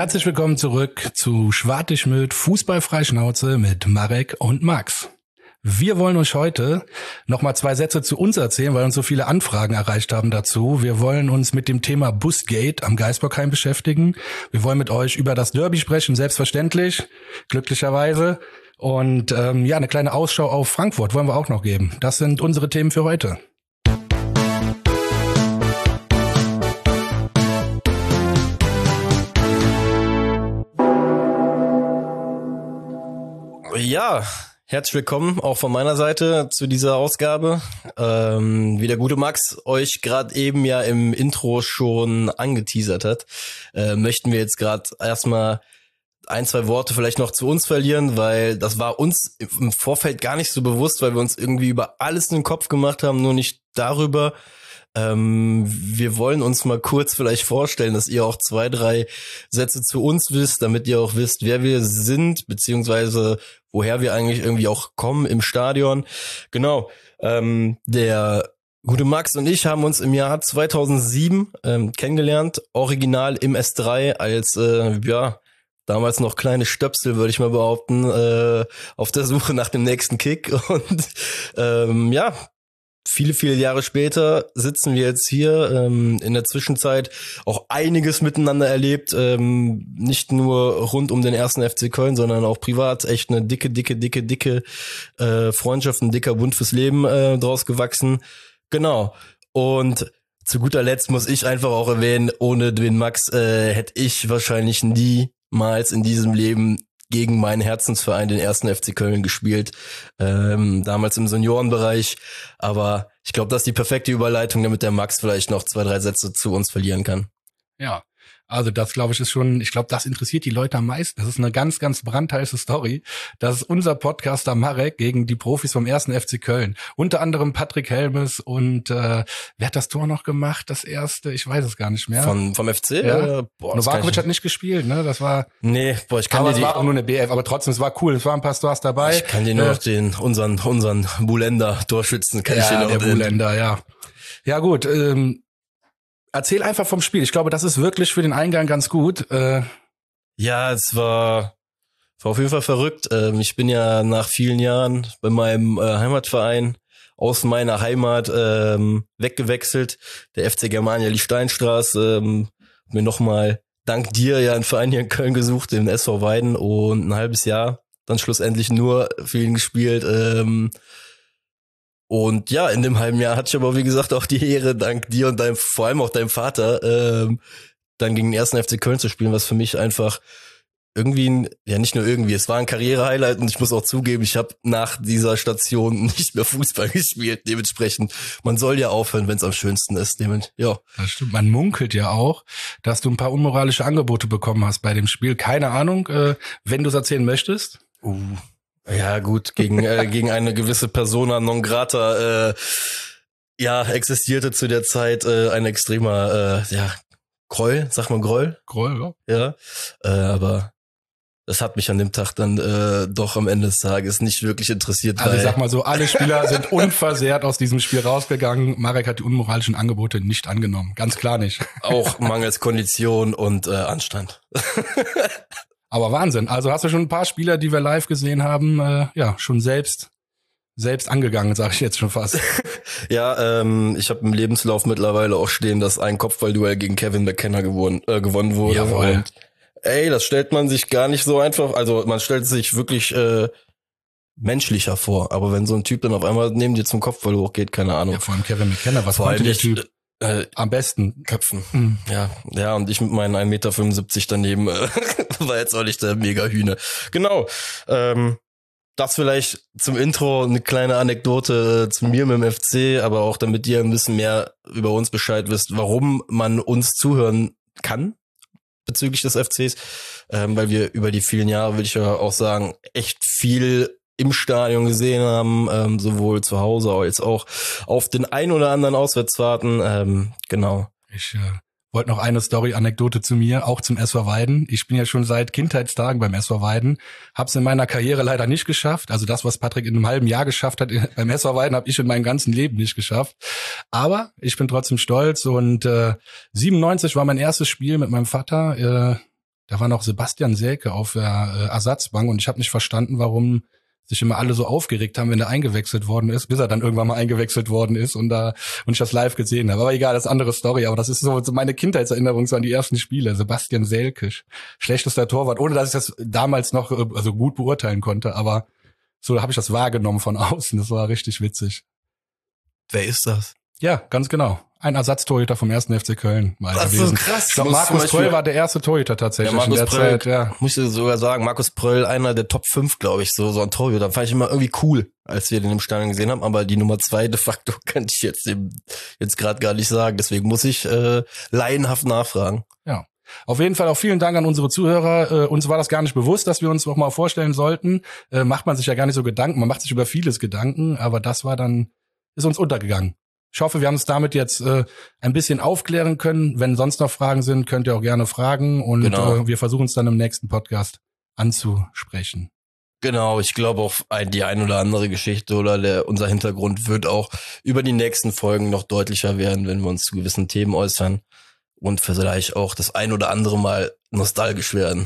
Herzlich willkommen zurück zu Schwartig-Mild Fußballfreischnauze mit Marek und Max. Wir wollen euch heute nochmal 2 Sätze zu uns erzählen, weil uns so viele Anfragen erreicht haben dazu. Wir wollen uns mit dem Thema Busgate am Geisbockheim beschäftigen. Wir wollen mit euch über das Derby sprechen, selbstverständlich, glücklicherweise. Und eine kleine Ausschau auf Frankfurt wollen wir auch noch geben. Das sind unsere Themen für heute. Ja, herzlich willkommen auch von meiner Seite zu dieser Ausgabe. Wie der gute Max euch gerade eben ja im Intro schon angeteasert hat, möchten wir jetzt gerade erstmal 1-2 Worte vielleicht noch zu uns verlieren, weil das war uns im Vorfeld gar nicht so bewusst, weil wir uns irgendwie über alles in den Kopf gemacht haben, nur nicht darüber. Wir wollen uns mal kurz vielleicht vorstellen, dass ihr auch 2-3 Sätze zu uns wisst, damit ihr auch wisst, wer wir sind, beziehungsweise woher wir eigentlich irgendwie auch kommen im Stadion. Genau, der gute Max und ich haben uns im Jahr 2007 kennengelernt, original im S3 als, damals noch kleine Stöpsel, würde ich mal behaupten, auf der Suche nach dem nächsten Kick. Und viele Jahre später sitzen wir jetzt hier, in der Zwischenzeit auch einiges miteinander erlebt, nicht nur rund um den 1. FC Köln, sondern auch privat echt eine dicke Freundschaft, ein dicker Bund fürs Leben draus gewachsen. Genau. Und zu guter Letzt muss ich einfach auch erwähnen, ohne den Max hätte ich wahrscheinlich niemals in diesem Leben gegen meinen Herzensverein, den 1. FC Köln, gespielt, damals im Seniorenbereich, aber ich glaube, das ist die perfekte Überleitung, damit der Max vielleicht noch 2-3 Sätze zu uns verlieren kann. Ja, also das glaube ich ist schon, ich glaube, das interessiert die Leute am meisten. Das ist eine ganz, ganz brandheiße Story. Das ist unser Podcaster Marek gegen die Profis vom 1. FC Köln. Unter anderem Patrick Helmes und wer hat das Tor noch gemacht? Das erste, ich weiß es gar nicht mehr. Vom FC? Ja. Novakovic hat nicht gespielt, ne? Das war. Nee, ich kann aber es war auch nur eine BF, aber trotzdem, es war cool. Es waren ein paar Stars dabei. Ich kann dir nur noch unseren Bulender-Torschützen, kann ich dir noch der Bulender, ja. Ja gut, erzähl einfach vom Spiel. Ich glaube, das ist wirklich für den Eingang ganz gut. Ja, es war auf jeden Fall verrückt. Ich bin ja nach vielen Jahren bei meinem Heimatverein aus meiner Heimat weggewechselt. Der FC Germania Liechtenstraße mir nochmal dank dir ja einen Verein hier in Köln gesucht, den SV Weiden, und ein halbes Jahr dann schlussendlich nur für ihn gespielt. Und ja, in dem halben Jahr hatte ich aber, wie gesagt, auch die Ehre, dank dir und vor allem auch deinem Vater, dann gegen den 1. FC Köln zu spielen, was für mich einfach irgendwie, nicht nur irgendwie, es war ein Karriere-Highlight, und ich muss auch zugeben, ich habe nach dieser Station nicht mehr Fußball gespielt. Dementsprechend, man soll ja aufhören, wenn es am schönsten ist. Ja. Das stimmt. Man munkelt ja auch, dass du ein paar unmoralische Angebote bekommen hast bei dem Spiel. Keine Ahnung, wenn du es erzählen möchtest. Ja gut, gegen eine gewisse Persona non grata existierte zu der Zeit ein extremer Groll, sagt man Groll? Groll, ja. Aber das hat mich an dem Tag dann doch am Ende des Tages nicht wirklich interessiert. Also ich sag mal so, alle Spieler sind unversehrt aus diesem Spiel rausgegangen. Marek hat die unmoralischen Angebote nicht angenommen, ganz klar nicht. Auch mangels Kondition und Anstand. Aber Wahnsinn. Also hast du schon ein paar Spieler, die wir live gesehen haben, schon selbst angegangen, sage ich jetzt schon fast. Ja, ich habe im Lebenslauf mittlerweile auch stehen, dass ein Kopfballduell gegen Kevin McKenna gewonnen wurde. Jawohl. Und das stellt man sich gar nicht so einfach, also man stellt sich wirklich menschlicher vor. Aber wenn so ein Typ dann auf einmal neben dir zum Kopfball hochgeht, keine Ahnung. Ja, vor allem Kevin McKenna, was konnte der Typ? Am besten köpfen. Mhm. Ja, und ich mit meinen 1,75 Meter daneben war jetzt auch nicht der Mega-Hühne. Genau. Das vielleicht zum Intro, eine kleine Anekdote zu mir mit dem FC, aber auch damit ihr ein bisschen mehr über uns Bescheid wisst, warum man uns zuhören kann bezüglich des FCs, weil wir über die vielen Jahre, würde ich ja auch sagen, echt viel im Stadion gesehen haben, sowohl zu Hause als auch auf den ein oder anderen Auswärtsfahrten. Genau. Ich wollte noch eine Story-Anekdote zu mir, auch zum SV Weiden. Ich bin ja schon seit Kindheitstagen beim SV Weiden, hab's in meiner Karriere leider nicht geschafft. Also das, was Patrick in einem halben Jahr geschafft hat beim SV Weiden, habe ich in meinem ganzen Leben nicht geschafft. Aber ich bin trotzdem stolz, und 97 war mein erstes Spiel mit meinem Vater. da war noch Sebastian Selke auf der Ersatzbank und ich habe nicht verstanden, warum sich immer alle so aufgeregt haben, wenn er eingewechselt worden ist, bis er dann irgendwann mal eingewechselt worden ist und ich das live gesehen habe. Aber egal, das ist eine andere Story. Aber das ist so meine Kindheitserinnerung so an die ersten Spiele. Sebastian Selke, schlechtester Torwart, ohne dass ich das damals noch also gut beurteilen konnte. Aber so habe ich das wahrgenommen von außen. Das war richtig witzig. Wer ist das? Ja, ganz genau. Ein Ersatztorhüter vom 1. FC Köln mal das gewesen. ist so krass. Ich glaube, Markus Pröll war der erste Torhüter tatsächlich ja, in der Pröll, Zeit. Ja. Muss ich sogar sagen, Markus Pröll, einer der Top 5, glaube ich, so ein Torhüter. Fand ich immer irgendwie cool, als wir den im Stadion gesehen haben. Aber die Nummer 2 de facto kann ich jetzt gerade gar nicht sagen. Deswegen muss ich laienhaft nachfragen. Ja. Auf jeden Fall auch vielen Dank an unsere Zuhörer. Uns war das gar nicht bewusst, dass wir uns noch mal vorstellen sollten. Macht man sich ja gar nicht so Gedanken. Man macht sich über vieles Gedanken, aber das ist uns untergegangen. Ich hoffe, wir haben es damit jetzt ein bisschen aufklären können. Wenn sonst noch Fragen sind, könnt ihr auch gerne fragen und genau. Wir versuchen es dann im nächsten Podcast anzusprechen. Genau, ich glaube auch die ein oder andere Geschichte oder unser Hintergrund wird auch über die nächsten Folgen noch deutlicher werden, wenn wir uns zu gewissen Themen äußern und vielleicht auch das ein oder andere Mal nostalgisch werden.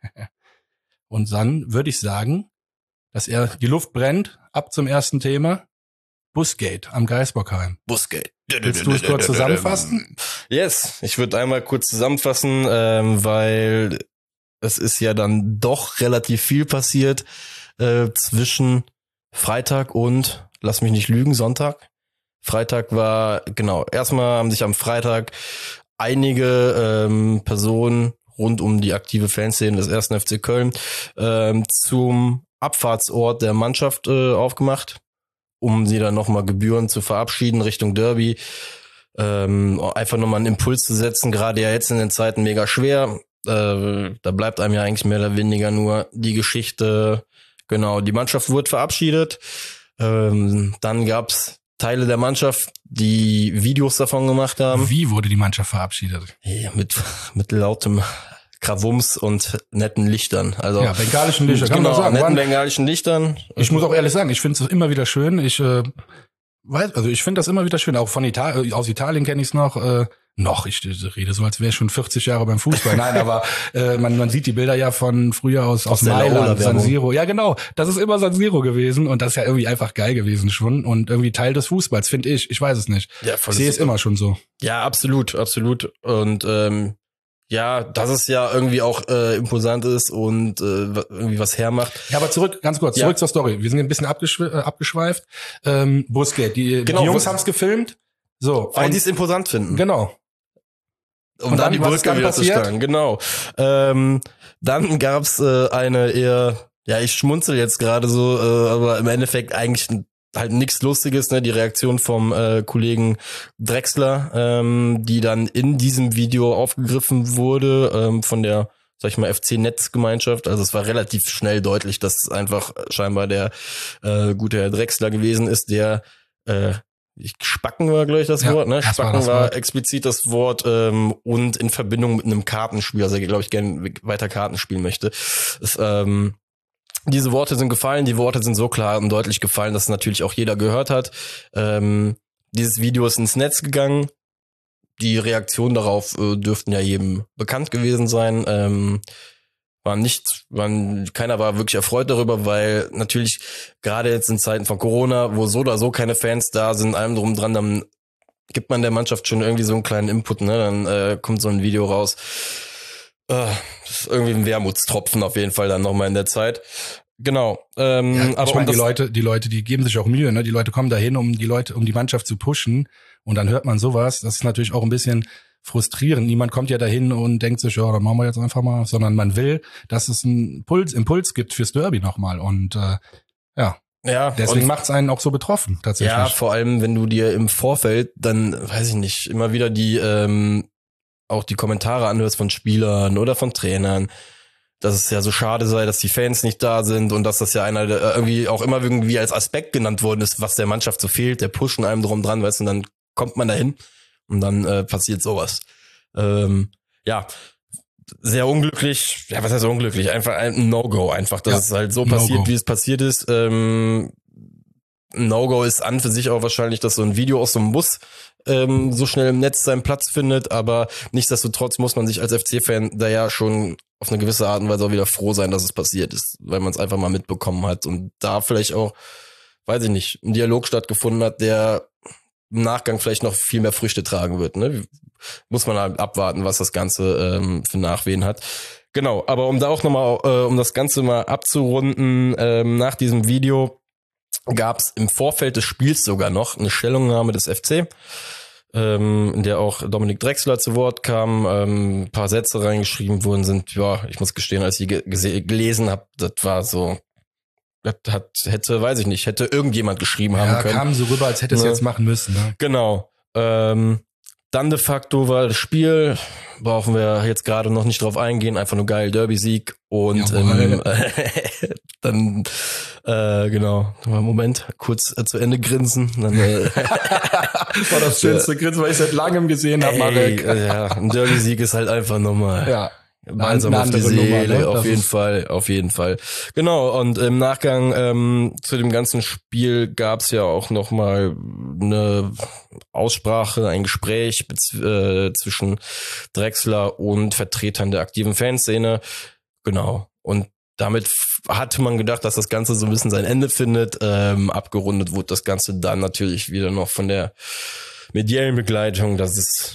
Und dann würde ich sagen, dass die Luft brennt, ab zum ersten Thema. Busgate am Geisbockheim. Busgate. Willst du es kurz zusammenfassen? Yes, ich würde einmal kurz zusammenfassen, weil es ist ja dann doch relativ viel passiert zwischen Freitag und, lass mich nicht lügen, Sonntag. Freitag war, genau, erstmal haben sich am Freitag einige Personen rund um die aktive Fanszene des 1. FC Köln zum Abfahrtsort der Mannschaft aufgemacht, um sie dann nochmal gebührend zu verabschieden Richtung Derby. Einfach nochmal einen Impuls zu setzen, gerade ja jetzt in den Zeiten mega schwer. Da bleibt einem ja eigentlich mehr oder weniger nur die Geschichte. Genau, die Mannschaft wurde verabschiedet. Dann gab's Teile der Mannschaft, die Videos davon gemacht haben. Wie wurde die Mannschaft verabschiedet? Ja, mit lautem Krawums und netten Lichtern. Also ja, bengalischen Lichter, kann genau, man sagen. Netten bengalischen Lichtern. Ich muss auch ehrlich sagen, ich finde es immer wieder schön. Ich finde das immer wieder schön. Auch aus Italien kenne ich es noch. Ich rede so, als wäre ich schon 40 Jahre beim Fußball. Nein, aber man sieht die Bilder ja von früher aus Mailand, San Siro. Ja, genau. Das ist immer San Siro gewesen und das ist ja irgendwie einfach geil gewesen schon und irgendwie Teil des Fußballs, finde ich. Ich weiß es nicht. Ja, ich sehe es immer schon so. Ja, absolut. Und ja, dass es ja irgendwie auch imposant ist und irgendwie was hermacht. Ja, aber zurück zur Story. Wir sind ein bisschen abgeschweift. Busgate, die Jungs haben es gefilmt. So, weil die es imposant finden. Genau. Um dann die Brücke wieder zu schlagen. Genau. Dann gab's eine eher, ja, ich schmunzel jetzt gerade so, aber im Endeffekt eigentlich halt nichts Lustiges, ne? Die Reaktion vom Kollegen Drexler, die dann in diesem Video aufgegriffen wurde von der, sag ich mal, FC-Netzgemeinschaft. Also es war relativ schnell deutlich, dass es einfach scheinbar der gute Herr Drexler gewesen ist, der Spacken war, glaube ich, das Wort, ne? Spacken war explizit das Wort und in Verbindung mit einem Kartenspiel, also glaube ich gerne weiter Karten spielen möchte. Diese Worte sind gefallen, die Worte sind so klar und deutlich gefallen, dass es natürlich auch jeder gehört hat. Dieses Video ist ins Netz gegangen. Die Reaktionen darauf dürften ja jedem bekannt gewesen sein. Keiner war wirklich erfreut darüber, weil natürlich gerade jetzt in Zeiten von Corona, wo so oder so keine Fans da sind, allem drum dran, dann gibt man der Mannschaft schon irgendwie so einen kleinen Input, ne? Dann kommt so ein Video raus. Das ist irgendwie ein Wermutstropfen auf jeden Fall dann nochmal in der Zeit. Genau. Ja, aber ich meine, die Leute, die geben sich auch Mühe, ne? Die Leute kommen dahin, um die Mannschaft zu pushen und dann hört man sowas. Das ist natürlich auch ein bisschen frustrierend. Niemand kommt ja dahin und denkt sich, ja, dann machen wir jetzt einfach mal, sondern man will, dass es einen Impuls gibt fürs Derby nochmal und deswegen macht es einen auch so betroffen tatsächlich. Ja, vor allem, wenn du dir im Vorfeld dann, weiß ich nicht, immer wieder auch die Kommentare anhörst von Spielern oder von Trainern, dass es ja so schade sei, dass die Fans nicht da sind und dass das ja einer irgendwie auch immer irgendwie als Aspekt genannt worden ist, was der Mannschaft so fehlt, der pushen einem drum dran, weißt du, und dann kommt man dahin und dann passiert sowas. Ja, sehr unglücklich. Ja, was heißt unglücklich? Einfach ein No-Go einfach, dass es halt so passiert, wie es passiert ist. ein No-Go ist an für sich auch wahrscheinlich, dass so ein Video aus so einem Bus so schnell im Netz seinen Platz findet, aber nichtsdestotrotz muss man sich als FC-Fan da ja schon auf eine gewisse Art und Weise auch wieder froh sein, dass es passiert ist, weil man es einfach mal mitbekommen hat und da vielleicht auch, weiß ich nicht, ein Dialog stattgefunden hat, der im Nachgang vielleicht noch viel mehr Früchte tragen wird. Ne? Muss man halt abwarten, was das Ganze für Nachwehen hat. Genau, aber um da auch nochmal, um das Ganze mal abzurunden, nach diesem Video gab es im Vorfeld des Spiels sogar noch eine Stellungnahme des FC, in der auch Dominik Drexler zu Wort kam, ein paar Sätze reingeschrieben worden sind. Ja, ich muss gestehen, als ich gelesen habe, das war so, hätte irgendjemand geschrieben haben können. Ja, kam so rüber, als hätte es jetzt machen müssen. Ne? Genau. Dann de facto war das Spiel, brauchen wir jetzt gerade noch nicht drauf eingehen, einfach nur geil, Derby-Sieg und dann genau, Moment, kurz zu Ende grinsen. Dann, war das schönste Grinsen, was ich seit langem gesehen habe, Marek. Ja, ein Derby-Sieg ist halt einfach nochmal. Ja. Balsam auf die Seele, Nummer, ne? auf jeden Fall. Genau, und im Nachgang zu dem ganzen Spiel gab's ja auch nochmal eine Aussprache, ein Gespräch zwischen Drexler und Vertretern der aktiven Fanszene. Genau, und damit hatte man gedacht, dass das Ganze so ein bisschen sein Ende findet. Abgerundet wurde das Ganze dann natürlich wieder noch von der mediellen Begleitung, dass es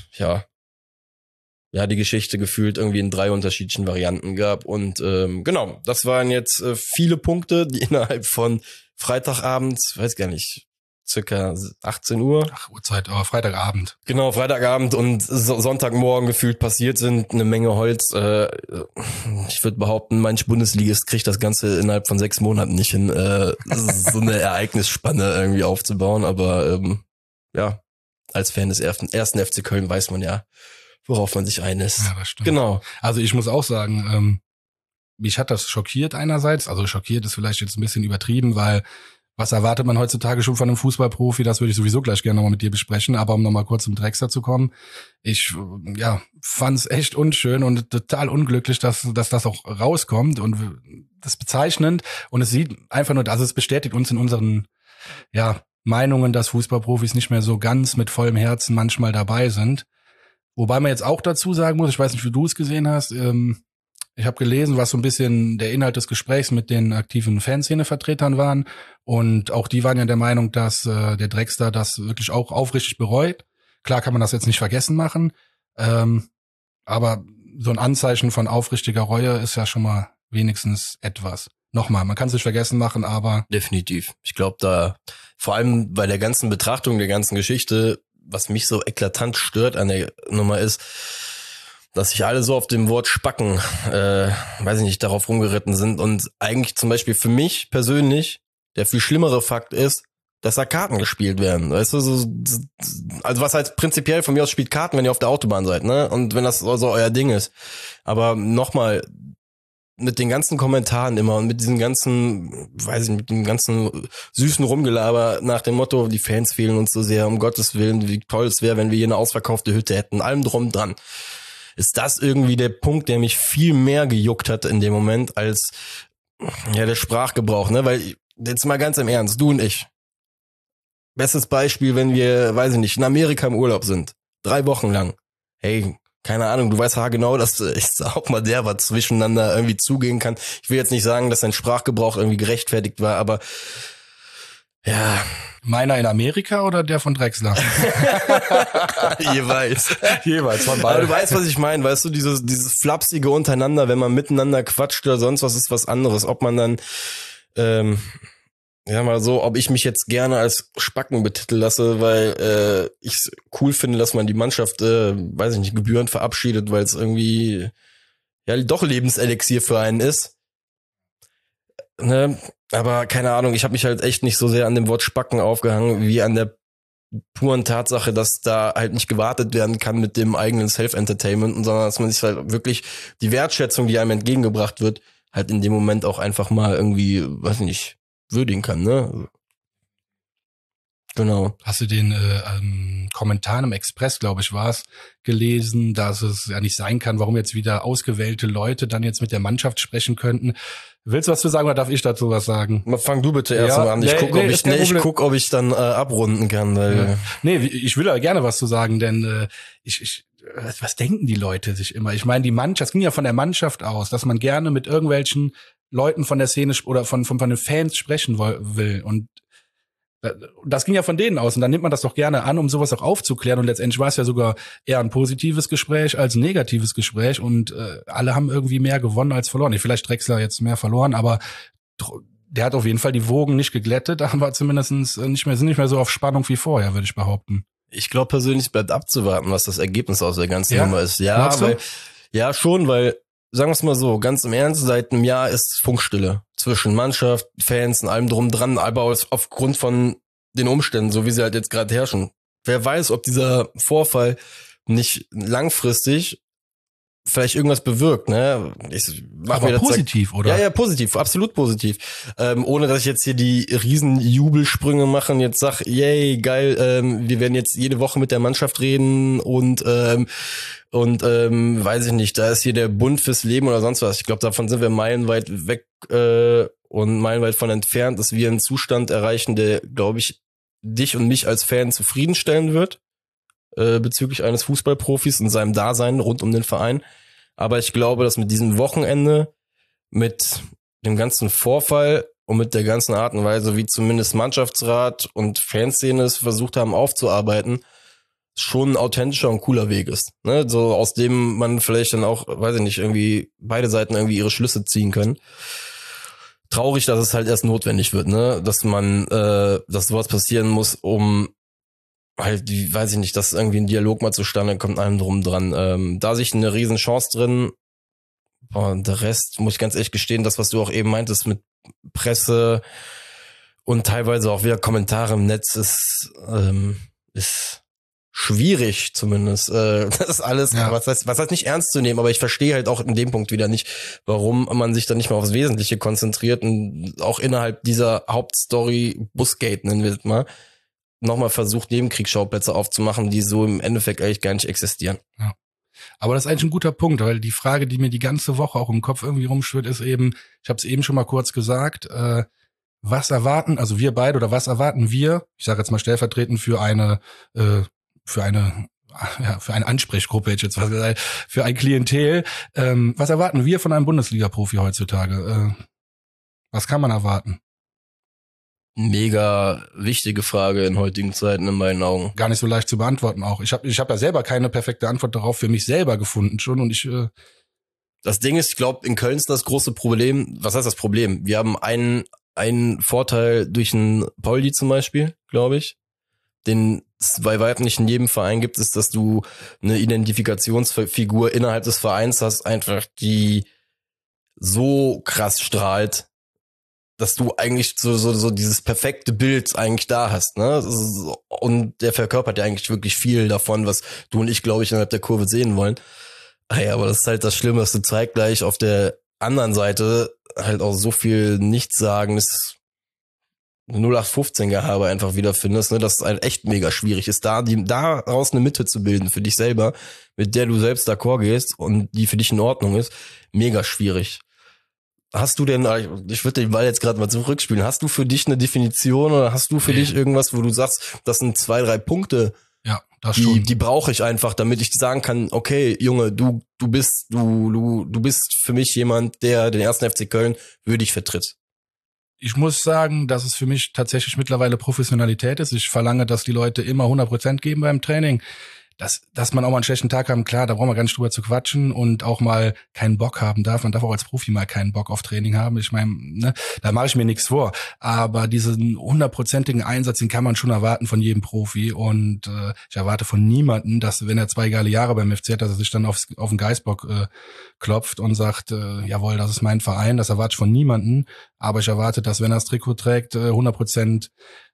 die Geschichte gefühlt irgendwie in 3 unterschiedlichen Varianten gab. Und genau, das waren jetzt viele Punkte, die innerhalb von Freitagabend, weiß gar nicht, circa 18 Uhr. Ach, Uhrzeit, aber Freitagabend. Genau, Freitagabend und Sonntagmorgen gefühlt passiert sind. Eine Menge Holz. Ich würde behaupten, manch Bundesligist kriegt das Ganze innerhalb von 6 Monaten nicht hin, so eine Ereignisspanne irgendwie aufzubauen. Aber ja, als Fan des ersten FC Köln weiß man ja, worauf man sich einlässt. Ja, das stimmt. Genau. Also ich muss auch sagen, mich hat das schockiert einerseits. Also schockiert ist vielleicht jetzt ein bisschen übertrieben, weil was erwartet man heutzutage schon von einem Fußballprofi? Das würde ich sowieso gleich gerne nochmal mit dir besprechen. Aber um nochmal kurz zum Drexler zu kommen. Ich fand es echt unschön und total unglücklich, dass das auch rauskommt. Und das ist bezeichnend. Und es sieht einfach nur, also es bestätigt uns in unseren Meinungen, dass Fußballprofis nicht mehr so ganz mit vollem Herzen manchmal dabei sind. Wobei man jetzt auch dazu sagen muss, ich weiß nicht, wie du es gesehen hast, ich habe gelesen, was so ein bisschen der Inhalt des Gesprächs mit den aktiven Fanszene-Vertretern waren. Und auch die waren ja der Meinung, dass der Drexler das wirklich auch aufrichtig bereut. Klar kann man das jetzt nicht vergessen machen, aber so ein Anzeichen von aufrichtiger Reue ist ja schon mal wenigstens etwas. Nochmal, man kann es nicht vergessen machen, aber... Definitiv. Ich glaube, da vor allem bei der ganzen Betrachtung der ganzen Geschichte, was mich so eklatant stört an der Nummer ist, dass sich alle so auf dem Wort Spacken, weiß ich nicht, darauf rumgeritten sind und eigentlich zum Beispiel für mich persönlich der viel schlimmere Fakt ist, dass da Karten gespielt werden. Weißt du, also was halt prinzipiell von mir aus spielt Karten, wenn ihr auf der Autobahn seid, ne? Und wenn das so euer Ding ist. Aber nochmal, mit den ganzen Kommentaren immer und mit diesem ganzen, weiß ich, mit dem ganzen süßen Rumgelaber nach dem Motto, die Fans fehlen uns so sehr, um Gottes Willen, wie toll es wäre, wenn wir hier eine ausverkaufte Hütte hätten, allem drum dran. Ist das irgendwie der Punkt, der mich viel mehr gejuckt hat in dem Moment, als der Sprachgebrauch, ne? Weil, jetzt mal ganz im Ernst, du und ich. Bestes Beispiel, wenn wir, weiß ich nicht, in Amerika im Urlaub sind. 3 Wochen lang. Hey, keine Ahnung, du weißt genau, dass ich auch mal was zwischeneinander irgendwie zugehen kann. Ich will jetzt nicht sagen, dass dein Sprachgebrauch irgendwie gerechtfertigt war, aber ja. Meiner in Amerika oder der von Drexler? Jeweils. Jeweils, von beiden. Aber du weißt, was ich meine, weißt du, dieses flapsige untereinander, wenn man miteinander quatscht oder sonst was, ist was anderes. Ob man dann, mal so, ob ich mich jetzt gerne als Spacken betiteln lasse, weil ich es cool finde, dass man die Mannschaft, weiß ich nicht, gebührend verabschiedet, weil es irgendwie ja doch Lebenselixier für einen ist. Ne? Aber keine Ahnung, ich habe mich halt echt nicht so sehr an dem Wort Spacken aufgehangen, wie an der puren Tatsache, dass da halt nicht gewartet werden kann mit dem eigenen Self-Entertainment, sondern dass man sich halt wirklich die Wertschätzung, die einem entgegengebracht wird, halt in dem Moment auch einfach mal irgendwie, weiß nicht, würdigen kann, ne? Genau. Hast du den Kommentar im Express, glaube ich, war es, gelesen, dass es ja nicht sein kann, warum jetzt wieder ausgewählte Leute dann jetzt mit der Mannschaft sprechen könnten? Willst du was zu sagen oder darf ich dazu was sagen? Fang du bitte erst mal an. Ich guck, ob ich dann abrunden kann. Weil ja. Nee, ich will ja gerne was zu sagen, denn was denken die Leute sich immer? Ich meine, die Mannschaft, es ging ja von der Mannschaft aus, dass man gerne mit irgendwelchen Leuten von der Szene oder von den Fans sprechen will. Und das ging ja von denen aus. Und dann nimmt man das doch gerne an, um sowas auch aufzuklären. Und letztendlich war es ja sogar eher ein positives Gespräch als ein negatives Gespräch. Und alle haben irgendwie mehr gewonnen als verloren. Vielleicht Drexler jetzt mehr verloren, aber der hat auf jeden Fall die Wogen nicht geglättet, aber zumindest sind nicht mehr so auf Spannung wie vorher, würde ich behaupten. Ich glaube persönlich, bleibt abzuwarten, was das Ergebnis aus der ganzen Nummer ist. Ja, schon, weil, sagen wir es mal so, ganz im Ernst, seit einem Jahr ist Funkstille zwischen Mannschaft, Fans und allem drum dran, aber aufgrund von den Umständen, so wie sie halt jetzt gerade herrschen. Wer weiß, ob dieser Vorfall nicht langfristig vielleicht irgendwas bewirkt, ne? Aber positiv, oder? Ja, positiv, absolut positiv. Ohne dass ich jetzt hier die riesen Jubelsprünge mache und jetzt sag, yay, geil, wir werden jetzt jede Woche mit der Mannschaft reden und weiß ich nicht, da ist hier der Bund fürs Leben oder sonst was. Ich glaube, davon sind wir meilenweit weg und meilenweit von entfernt, dass wir einen Zustand erreichen, der, glaube ich, dich und mich als Fan zufriedenstellen wird. Bezüglich eines Fußballprofis und seinem Dasein rund um den Verein. Aber ich glaube, dass mit diesem Wochenende, mit dem ganzen Vorfall und mit der ganzen Art und Weise, wie zumindest Mannschaftsrat und Fanszene es versucht haben aufzuarbeiten, schon ein authentischer und cooler Weg ist. Ne? So aus dem man vielleicht dann auch, weiß ich nicht, irgendwie beide Seiten irgendwie ihre Schlüsse ziehen können. Traurig, dass es halt erst notwendig wird, ne? Dass sowas passieren muss, um halt, weiß ich nicht, dass irgendwie ein Dialog mal zustande kommt, allem drum dran. Da sich eine riesen Chance drin. Und der Rest, muss ich ganz ehrlich gestehen, das, was du auch eben meintest mit Presse und teilweise auch wieder Kommentare im Netz ist schwierig zumindest. Das ist alles, ja. was heißt nicht ernst zu nehmen, aber ich verstehe halt auch in dem Punkt wieder nicht, warum man sich dann nicht mehr aufs Wesentliche konzentriert und auch innerhalb dieser Hauptstory Busgate, nennen wir es mal, nochmal versucht, Nebenkriegsschauplätze aufzumachen, die so im Endeffekt eigentlich gar nicht existieren. Ja. Aber das ist eigentlich ein guter Punkt, weil die Frage, die mir die ganze Woche auch im Kopf irgendwie rumschwirrt, ist eben, ich habe es eben schon mal kurz gesagt, was erwarten wir, ich sage jetzt mal stellvertretend für eine Ansprechgruppe, für ein Klientel, was erwarten wir von einem Bundesliga-Profi heutzutage? Was kann man erwarten? Mega wichtige Frage in heutigen Zeiten in meinen Augen. Gar nicht so leicht zu beantworten auch. Ich hab ja selber keine perfekte Antwort darauf für mich selber gefunden schon und das Ding ist, ich glaube, in Köln ist das große Problem. Was heißt das Problem? Wir haben einen Vorteil durch einen Pauli zum Beispiel, glaube ich, den es bei weitem nicht in jedem Verein gibt, ist, dass du eine Identifikationsfigur innerhalb des Vereins hast, einfach die so krass strahlt, dass du eigentlich so dieses perfekte Bild eigentlich da hast, ne? Und der verkörpert ja eigentlich wirklich viel davon, was du und ich, glaube ich, innerhalb der Kurve sehen wollen. Ja, aber das ist halt das Schlimme, dass du zeitgleich auf der anderen Seite halt auch so viel Nichtssagendes 0815-Gehabe einfach wiederfindest, ne? Dass es halt echt mega schwierig ist, daraus eine Mitte zu bilden für dich selber, mit der du selbst d'accord gehst und die für dich in Ordnung ist. Mega schwierig. Hast du denn, ich würde den Ball jetzt gerade mal zurückspielen, hast du für dich eine Definition oder hast du für dich irgendwas, wo du sagst, das sind 2, 3 Punkte, ja, das schon. Die brauche ich einfach, damit ich sagen kann, okay, Junge, du bist für mich jemand, der den 1. FC Köln würdig vertritt? Ich muss sagen, dass es für mich tatsächlich mittlerweile Professionalität ist. Ich verlange, dass die Leute immer 100% geben beim Training. Dass man auch mal einen schlechten Tag haben, klar, da brauchen wir gar nicht drüber zu quatschen und auch mal keinen Bock haben darf. Man darf auch als Profi mal keinen Bock auf Training haben. Ich meine, ne, da mache ich mir nichts vor. Aber diesen 100%igen Einsatz, den kann man schon erwarten von jedem Profi. Und ich erwarte von niemandem, dass, wenn er 2 geile Jahre beim FC hat, dass er sich dann auf den Geißbock klopft und sagt, jawohl, das ist mein Verein. Das erwarte ich von niemandem. Aber ich erwarte, dass, wenn er das Trikot trägt, 100%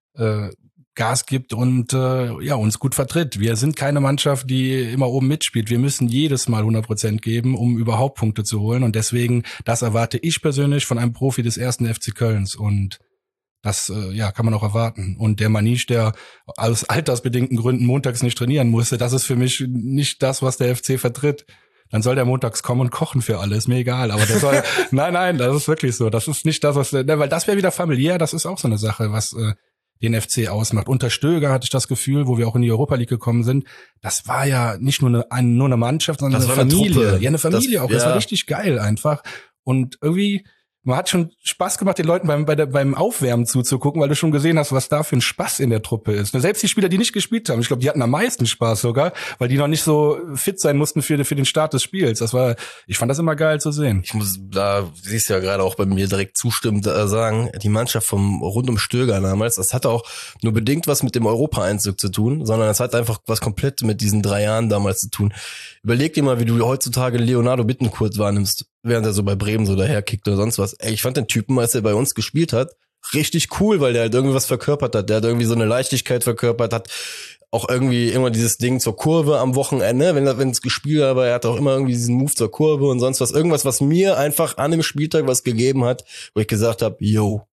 Gas gibt und uns gut vertritt. Wir sind keine Mannschaft, die immer oben mitspielt. Wir müssen jedes Mal 100% geben, um überhaupt Punkte zu holen. Und deswegen, das erwarte ich persönlich von einem Profi des 1. FC Kölns. Und Das kann man auch erwarten. Und der Maniche, der aus altersbedingten Gründen montags nicht trainieren musste, das ist für mich nicht das, was der FC vertritt. Dann soll der montags kommen und kochen für alle, ist mir egal. Aber der soll, nein, das ist wirklich so. Das ist nicht das, was, weil das wäre wieder familiär, das ist auch so eine Sache, was den FC ausmacht. Unter Stöger hatte ich das Gefühl, wo wir auch in die Europa League gekommen sind, das war ja nicht nur eine Mannschaft, sondern eine Familie. Ja, eine Familie auch. Das war richtig geil einfach. Und irgendwie, man hat schon Spaß gemacht, den Leuten beim Aufwärmen zuzugucken, weil du schon gesehen hast, was da für ein Spaß in der Truppe ist. Selbst die Spieler, die nicht gespielt haben, ich glaube, die hatten am meisten Spaß sogar, weil die noch nicht so fit sein mussten für den Start des Spiels. Ich fand das immer geil zu sehen. Ich muss, da siehst du ja gerade auch bei mir direkt zustimmend sagen, die Mannschaft vom rund um Stöger damals, das hatte auch nur bedingt was mit dem Europa-Einzug zu tun, sondern es hat einfach was komplett mit diesen 3 Jahren damals zu tun. Überleg dir mal, wie du heutzutage Leonardo Bittencourt wahrnimmst, während er so bei Bremen so daherkickt oder sonst was. Ey, ich fand den Typen, als er bei uns gespielt hat, richtig cool, weil der halt irgendwie was verkörpert hat. Der hat irgendwie so eine Leichtigkeit verkörpert, hat auch irgendwie immer dieses Ding zur Kurve am Wochenende, wenn es gespielt hat, aber er hat auch immer irgendwie diesen Move zur Kurve und sonst was. Irgendwas, was mir einfach an dem Spieltag was gegeben hat, wo ich gesagt habe, yo,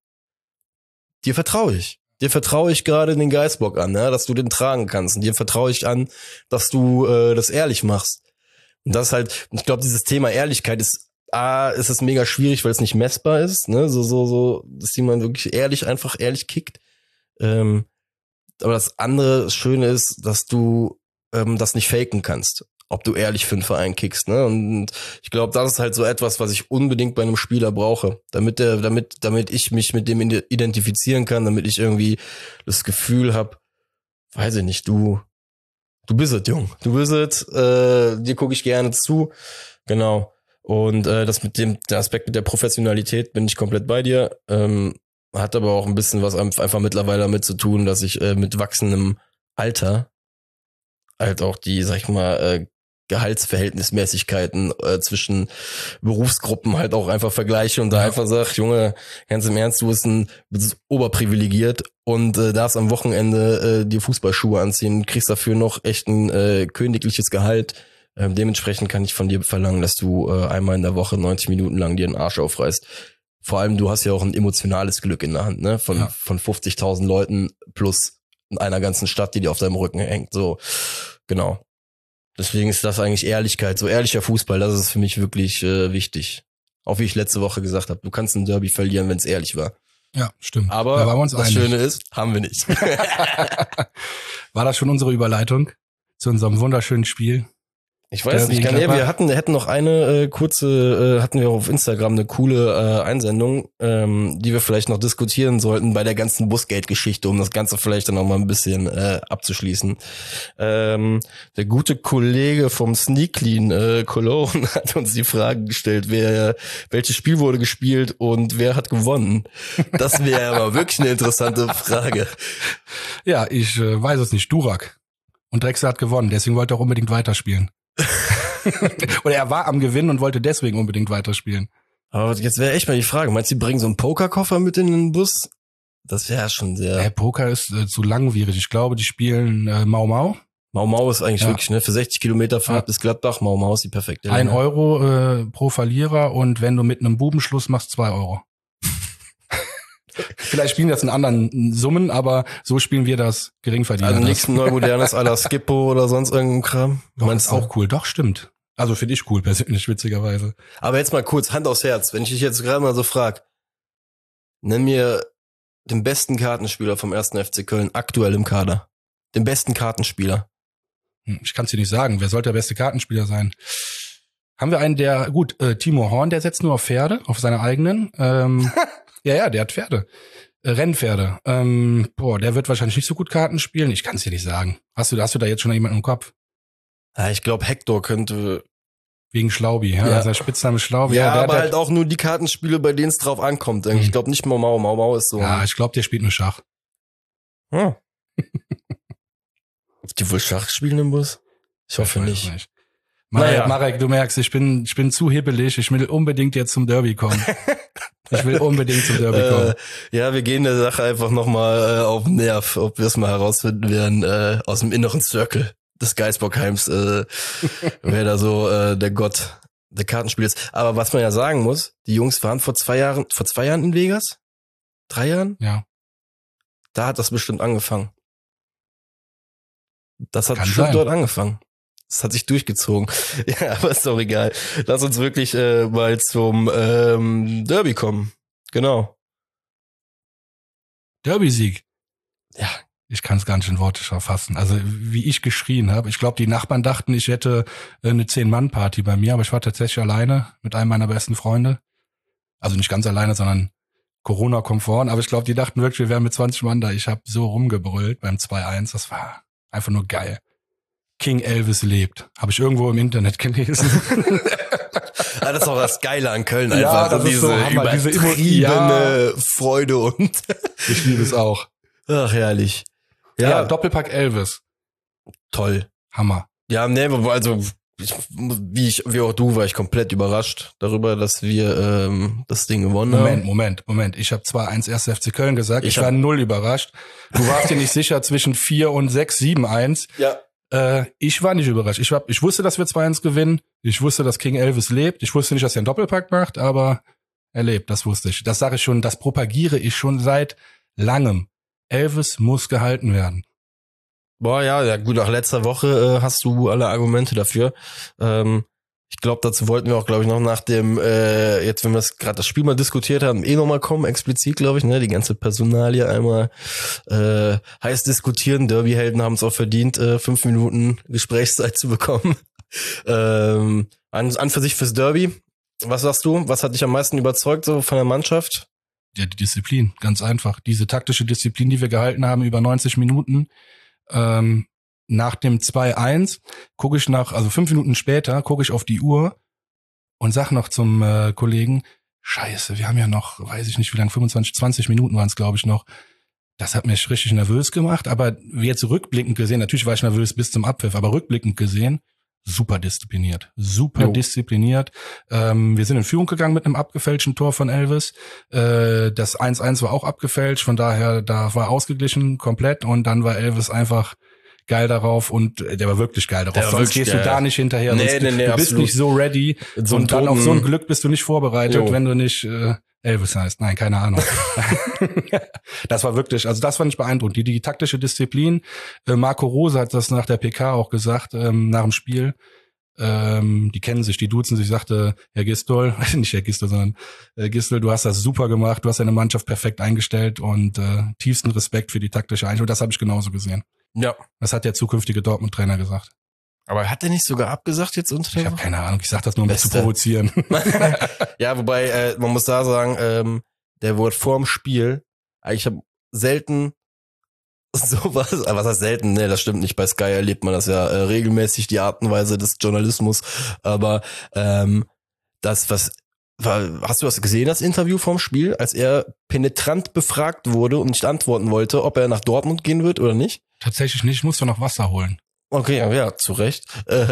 dir vertraue ich. Dir vertraue ich gerade den Geißbock an, ja, dass du den tragen kannst. Und dir vertraue ich an, dass du das ehrlich machst. Und das halt, ich glaube, dieses Thema Ehrlichkeit ist es mega schwierig, weil es nicht messbar ist, ne, so, dass jemand wirklich einfach ehrlich kickt. Aber das andere Schöne ist, dass du das nicht faken kannst, ob du ehrlich für einen Verein kickst, ne? Und ich glaube, das ist halt so etwas, was ich unbedingt bei einem Spieler brauche, damit ich mich mit dem identifizieren kann, damit ich irgendwie das Gefühl habe, weiß ich nicht, du bist es, Jung, du bist es, dir gucke ich gerne zu, genau. Und das der Aspekt mit der Professionalität bin ich komplett bei dir. Hat aber auch ein bisschen was einfach mittlerweile damit zu tun, dass ich mit wachsendem Alter halt auch die, sag ich mal, Gehaltsverhältnismäßigkeiten zwischen Berufsgruppen halt auch einfach vergleiche und da einfach sag, Junge, ganz im Ernst, du bist oberprivilegiert und darfst am Wochenende dir Fußballschuhe anziehen, kriegst dafür noch echt ein königliches Gehalt. Dementsprechend kann ich von dir verlangen, dass du einmal in der Woche 90 Minuten lang dir den Arsch aufreißt. Vor allem, du hast ja auch ein emotionales Glück in der Hand, ne? Von 50.000 Leuten plus einer ganzen Stadt, die dir auf deinem Rücken hängt. So, genau. Deswegen ist das eigentlich Ehrlichkeit, so ehrlicher Fußball, das ist für mich wirklich wichtig. Auch wie ich letzte Woche gesagt habe, du kannst ein Derby verlieren, wenn es ehrlich war. Ja, stimmt. Aber da waren wir uns das einig. Schöne ist, haben wir nicht. War das schon unsere Überleitung zu unserem wunderschönen Spiel? Ich weiß nicht, wir hätten noch eine hatten wir auf Instagram eine coole Einsendung, die wir vielleicht noch diskutieren sollten bei der ganzen Busgate-Geschichte, um das Ganze vielleicht dann noch mal ein bisschen abzuschließen. Der gute Kollege vom Sneak Clean, Cologne, hat uns die Frage gestellt, welches Spiel wurde gespielt und wer hat gewonnen? Das wäre aber wirklich eine interessante Frage. Ja, ich weiß es nicht. Durak. Und Drexler hat gewonnen, deswegen wollte er auch unbedingt weiterspielen. Oder er war am Gewinnen und wollte deswegen unbedingt weiterspielen. Aber jetzt wäre echt mal die Frage, meinst du, die bringen so einen Pokerkoffer mit in den Bus? Das wäre schon sehr... Poker ist zu langwierig. Ich glaube, die spielen Mau Mau. Mau Mau ist eigentlich wirklich, ne, für 60 Kilometer Fahrt bis Gladbach, Mau Mau ist die perfekte. 1 Euro pro Verlierer und wenn du mit einem Bubenschluss machst, 2 Euro. Vielleicht spielen das in anderen Summen, aber so spielen wir das Geringverdiener. Also nichts Neumodernes à la Skippo oder sonst irgendein Kram. Doch, ist auch cool. Doch, stimmt. Also finde ich cool, persönlich, witzigerweise. Aber jetzt mal kurz, Hand aufs Herz, wenn ich dich jetzt gerade mal so frag, nenn mir den besten Kartenspieler vom 1. FC Köln aktuell im Kader. Den besten Kartenspieler. Ich kann es dir nicht sagen. Wer sollte der beste Kartenspieler sein? Haben wir einen, Timo Horn, der setzt nur auf Pferde, auf seine eigenen. Ja, der hat Pferde. Rennpferde. Der wird wahrscheinlich nicht so gut Karten spielen. Ich kann es dir nicht sagen. Hast du da jetzt schon jemanden im Kopf? Ja, ich glaube, Hector könnte... Wegen Schlaubi, ja. Also Spitzname Schlaubi. Ja, aber halt auch nur die Kartenspiele, bei denen es drauf ankommt. Ich glaube nicht Mau Mau. Mau Mau ist so... Ja, ich glaube, der spielt nur Schach. Hm. Die wohl Schach spielen im Bus? Ich hoffe nicht. Marek, du merkst, ich bin zu hibbelig. Ich will unbedingt jetzt zum Derby kommen. Ja, wir gehen der Sache einfach nochmal auf den Nerv, ob wir es mal herausfinden werden, aus dem inneren Circle des Geisbockheims, wer da so der Gott der Kartenspiel ist. Aber was man ja sagen muss, die Jungs waren vor 2 Jahren in Vegas? 3 Jahren? Ja. Da hat das bestimmt angefangen. Das hat Kann bestimmt sein. dort angefangen. Das hat sich durchgezogen. Ja, aber ist doch egal. Lass uns wirklich mal zum Derby kommen. Genau. Derby-Sieg. Ja. Ich kann es gar nicht in Worte verfassen. Also wie ich geschrien habe. Ich glaube, die Nachbarn dachten, ich hätte eine 10-Mann-Party bei mir, aber ich war tatsächlich alleine mit einem meiner besten Freunde. Also nicht ganz alleine, sondern Corona-konform. Aber ich glaube, die dachten wirklich, wir wären mit 20 Mann da. Ich habe so rumgebrüllt beim 2-1. Das war einfach nur geil. King Elvis lebt. Habe ich irgendwo im Internet gelesen. Das ist auch das Geile an Köln einfach. Ja, das ist so Hammer, diese übertriebene Freude und ich liebe es auch. Ach, herrlich. Ja, Doppelpack Elvis. Toll. Hammer. Ja, nee, also wie auch du, war ich komplett überrascht darüber, dass wir das Ding gewonnen haben. Moment. Ich habe zwar 1 FC Köln gesagt, ich war null überrascht. Du warst dir nicht sicher zwischen 4 und 6, 7, 1. Ja. Ich war nicht überrascht. Ich wusste, dass wir 2-1 gewinnen. Ich wusste, dass King Elvis lebt. Ich wusste nicht, dass er einen Doppelpack macht, aber er lebt, das wusste ich. Das sage ich schon, das propagiere ich schon seit langem. Elvis muss gehalten werden. Boah, ja, gut, nach letzter Woche hast du alle Argumente dafür. Ich glaube, dazu wollten wir auch, glaube ich, noch nach dem, jetzt, wenn wir gerade das Spiel mal diskutiert haben, nochmal kommen, explizit, glaube ich, ne, die ganze Personalie einmal heiß diskutieren. Derby-Helden haben es auch verdient, 5 Minuten Gesprächszeit zu bekommen. An für sich fürs Derby. Was sagst du? Was hat dich am meisten überzeugt so von der Mannschaft? Ja, die Disziplin, ganz einfach. Diese taktische Disziplin, die wir gehalten haben über 90 Minuten. Nach dem 2-1 gucke ich also 5 Minuten später gucke ich auf die Uhr und sag noch zum Kollegen, Scheiße, wir haben ja noch, weiß ich nicht wie lange, 25, 20 Minuten waren es, glaube ich, noch. Das hat mich richtig nervös gemacht, aber jetzt rückblickend gesehen, natürlich war ich nervös bis zum Abpfiff, aber rückblickend gesehen, super diszipliniert. Wir sind in Führung gegangen mit einem abgefälschten Tor von Elvis. Das 1-1 war auch abgefälscht, von daher, da war ausgeglichen komplett und dann war Elvis einfach geil darauf und der war wirklich geil darauf. Sonst gehst du da nicht hinterher. Nee, du bist absolut nicht so ready so und dann auf so ein Glück bist du nicht vorbereitet, wenn du nicht Elvis heißt. Nein, keine Ahnung. Das war wirklich, also das fand ich beeindruckend. Die taktische Disziplin. Marco Rose hat das nach der PK auch gesagt, nach dem Spiel. Die kennen sich, die duzen sich, sagte Herr Gistol, nicht Herr Gistol, sondern Gistol, du hast das super gemacht, du hast deine Mannschaft perfekt eingestellt und tiefsten Respekt für die taktische Einstellung. Das habe ich genauso gesehen. Ja. Das hat der zukünftige Dortmund-Trainer gesagt. Aber hat er nicht sogar abgesagt jetzt unter der Ich habe keine Ahnung, ich sag das nur, um zu provozieren. Ja, wobei, man muss da sagen, der wurde vorm Spiel, ich habe selten sowas, was heißt selten, ne, das stimmt nicht, bei Sky erlebt man das ja regelmäßig, die Art und Weise des Journalismus, aber hast du das gesehen, das Interview vorm Spiel, als er penetrant befragt wurde und nicht antworten wollte, ob er nach Dortmund gehen wird oder nicht? Tatsächlich nicht, ich musste noch Wasser holen. Okay, ja, zu Recht.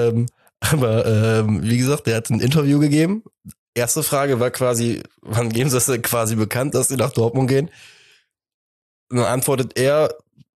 Aber wie gesagt, der hat ein Interview gegeben. Erste Frage war quasi, wann geben sie das quasi bekannt, dass sie nach Dortmund gehen? Und dann antwortet er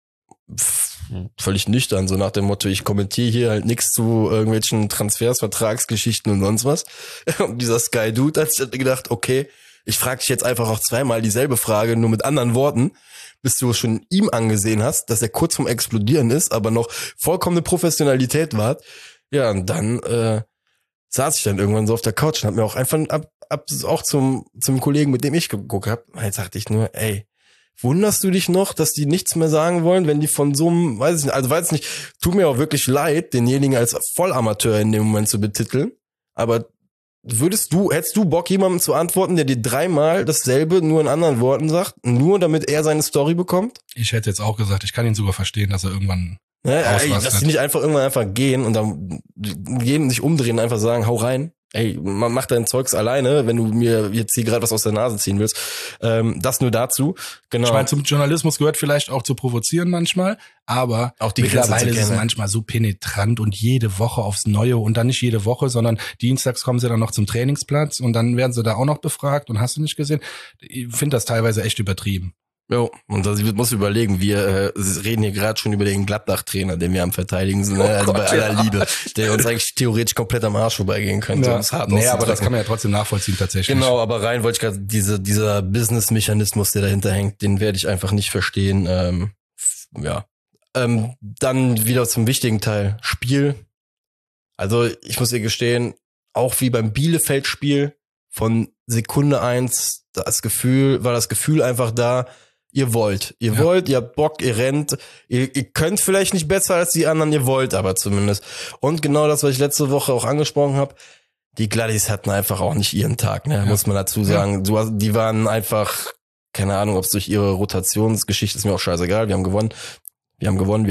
völlig nüchtern, so nach dem Motto, ich kommentiere hier halt nichts zu irgendwelchen Transfers, Vertragsgeschichten und sonst was. Und dieser Sky-Dude hat sich gedacht, okay, ich frage dich jetzt einfach auch zweimal dieselbe Frage, nur mit anderen Worten, bis du schon ihm angesehen hast, dass er kurz vorm Explodieren ist, aber noch vollkommene Professionalität war. Ja, und dann saß ich dann irgendwann so auf der Couch und hab mir auch einfach auch zum Kollegen, mit dem ich geguckt habe, jetzt sagte ich nur, ey, wunderst du dich noch, dass die nichts mehr sagen wollen, wenn die von so einem, weiß ich nicht, also weiß nicht, tut mir auch wirklich leid, denjenigen als Vollamateur in dem Moment zu betiteln, aber hättest du Bock, jemandem zu antworten, der dir 3-mal dasselbe nur in anderen Worten sagt, nur damit er seine Story bekommt? Ich hätte jetzt auch gesagt, ich kann ihn sogar verstehen, dass er irgendwann dass die nicht irgendwann einfach gehen und dann gehen, sich umdrehen und einfach sagen, hau rein. Ey, man macht dein Zeugs alleine, wenn du mir jetzt hier gerade was aus der Nase ziehen willst. Das nur dazu. Genau. Ich meine, zum Journalismus gehört vielleicht auch zu provozieren manchmal, aber auch mittlerweile ist es manchmal so penetrant und jede Woche aufs Neue und dann nicht jede Woche, sondern dienstags kommen sie dann noch zum Trainingsplatz und dann werden sie da auch noch befragt und hast du nicht gesehen? Ich finde das teilweise echt übertrieben. Jo, und das muss überlegen, wir reden hier gerade schon über den Gladbach-Trainer, den wir am Verteidigen sind, also Gott, bei aller Liebe, der uns eigentlich theoretisch komplett am Arsch vorbeigehen könnte. Ja. Nee, aber das kann man ja trotzdem nachvollziehen tatsächlich. Genau, aber rein wollte ich gerade, dieser Business-Mechanismus, der dahinter hängt, den werde ich einfach nicht verstehen. Dann wieder zum wichtigen Teil, Spiel. Also ich muss ihr gestehen, auch wie beim Bielefeld-Spiel von Sekunde 1, war das Gefühl einfach da, ihr wollt, ihr habt Bock, ihr rennt, ihr könnt vielleicht nicht besser als die anderen, ihr wollt aber zumindest. Und genau das, was ich letzte Woche auch angesprochen habe, die Gladdies hatten einfach auch nicht ihren Tag, ne, muss man dazu sagen. Die waren einfach, keine Ahnung, ob es durch ihre Rotationsgeschichte, ist mir auch scheißegal, wir haben gewonnen. Wir haben gewonnen.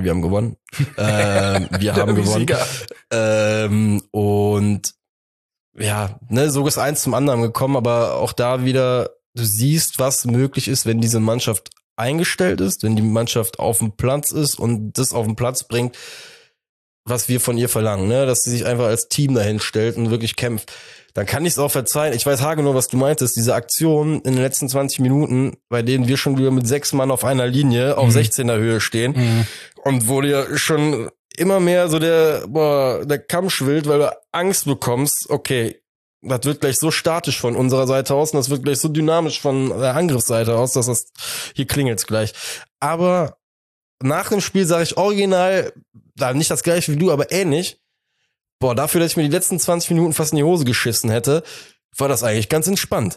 Und ja, ne, so ist eins zum anderen gekommen, aber auch da wieder, du siehst, was möglich ist, wenn diese Mannschaft eingestellt ist, wenn die Mannschaft auf dem Platz ist und das auf den Platz bringt, was wir von ihr verlangen, ne, dass sie sich einfach als Team dahin stellt und wirklich kämpft. Dann kann ich es auch verzeihen. Ich weiß haargenau, was du meintest. Diese Aktion in den letzten 20 Minuten, bei denen wir schon wieder mit 6 Mann auf einer Linie auf 16er Höhe stehen und wo dir schon immer mehr so der Kamm schwillt, weil du Angst bekommst, okay, das wird gleich so statisch von unserer Seite aus und das wird gleich so dynamisch von der Angriffsseite aus, dass das hier klingelt's gleich. Aber nach dem Spiel sage ich original, da nicht das gleiche wie du, aber ähnlich, dafür, dass ich mir die letzten 20 Minuten fast in die Hose geschissen hätte, war das eigentlich ganz entspannt.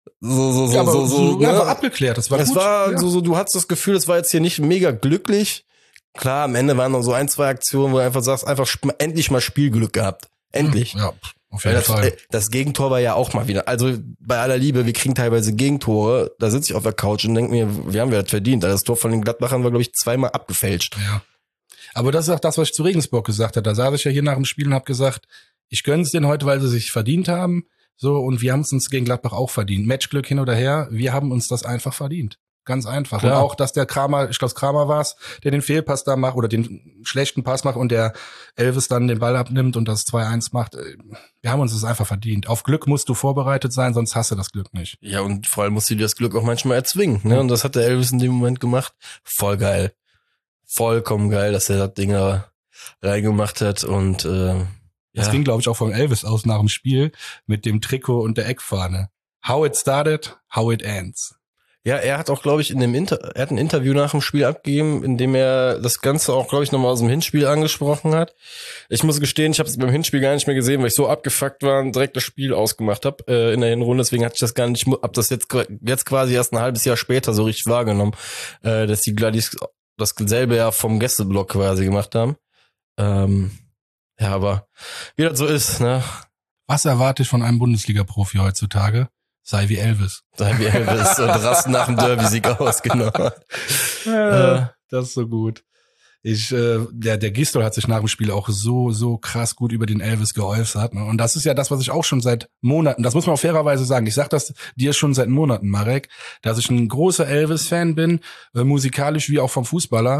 War abgeklärt, das war gut. Du hattest das Gefühl, es war jetzt hier nicht mega glücklich. Klar, am Ende waren noch so 1, 2 Aktionen, wo du einfach sagst, endlich mal Spielglück gehabt. Endlich. Ja, auf jeden Fall. Das Gegentor war ja auch mal wieder, also bei aller Liebe, wir kriegen teilweise Gegentore, da sitze ich auf der Couch und denke mir, wir haben das verdient. Das Tor von den Gladbachern war, glaube ich, 2-mal abgefälscht. Ja. Aber das ist auch das, was ich zu Regensburg gesagt habe. Da saß ich ja hier nach dem Spiel und habe gesagt, ich gönne es denen heute, weil sie sich verdient haben. So, und wir haben es uns gegen Gladbach auch verdient. Matchglück hin oder her, wir haben uns das einfach verdient. Ganz einfach. Klar. Und auch, dass der Kramer, ich glaube Kramer war es, der den Fehlpass da macht oder den schlechten Pass macht und der Elvis dann den Ball abnimmt und das 2-1 macht. Wir haben uns das einfach verdient. Auf Glück musst du vorbereitet sein, sonst hast du das Glück nicht. Ja, und vor allem musst du dir das Glück auch manchmal erzwingen. Ne? Und das hat der Elvis in dem Moment gemacht. Voll geil. Vollkommen geil, dass er das Ding da reingemacht hat und das ging, glaube ich, auch von Elvis aus nach dem Spiel mit dem Trikot und der Eckfahne. How it started, how it ends. Ja, er hat auch, glaube ich, er hat ein Interview nach dem Spiel abgegeben, in dem er das Ganze auch, glaube ich, nochmal aus dem Hinspiel angesprochen hat. Ich muss gestehen, ich habe es beim Hinspiel gar nicht mehr gesehen, weil ich so abgefuckt war und direkt das Spiel ausgemacht habe in der Hinrunde. Deswegen hatte ich das gar nicht, hab das jetzt quasi erst ein halbes Jahr später so richtig wahrgenommen, dass die Gladys dasselbe ja vom Gästeblock quasi gemacht haben. Ja, aber wie das so ist, ne? Was erwarte ich von einem Bundesliga-Profi heutzutage? Sei wie Elvis. Sei wie Elvis und rasten nach dem Derby-Sieg aus, genau. Das ist so gut. Der Gistol hat sich nach dem Spiel auch so krass gut über den Elvis geäußert. Ne? Und das ist ja das, was ich auch schon seit Monaten, das muss man auch fairerweise sagen, ich sag das dir schon seit Monaten, Marek, dass ich ein großer Elvis-Fan bin, musikalisch wie auch vom Fußballer.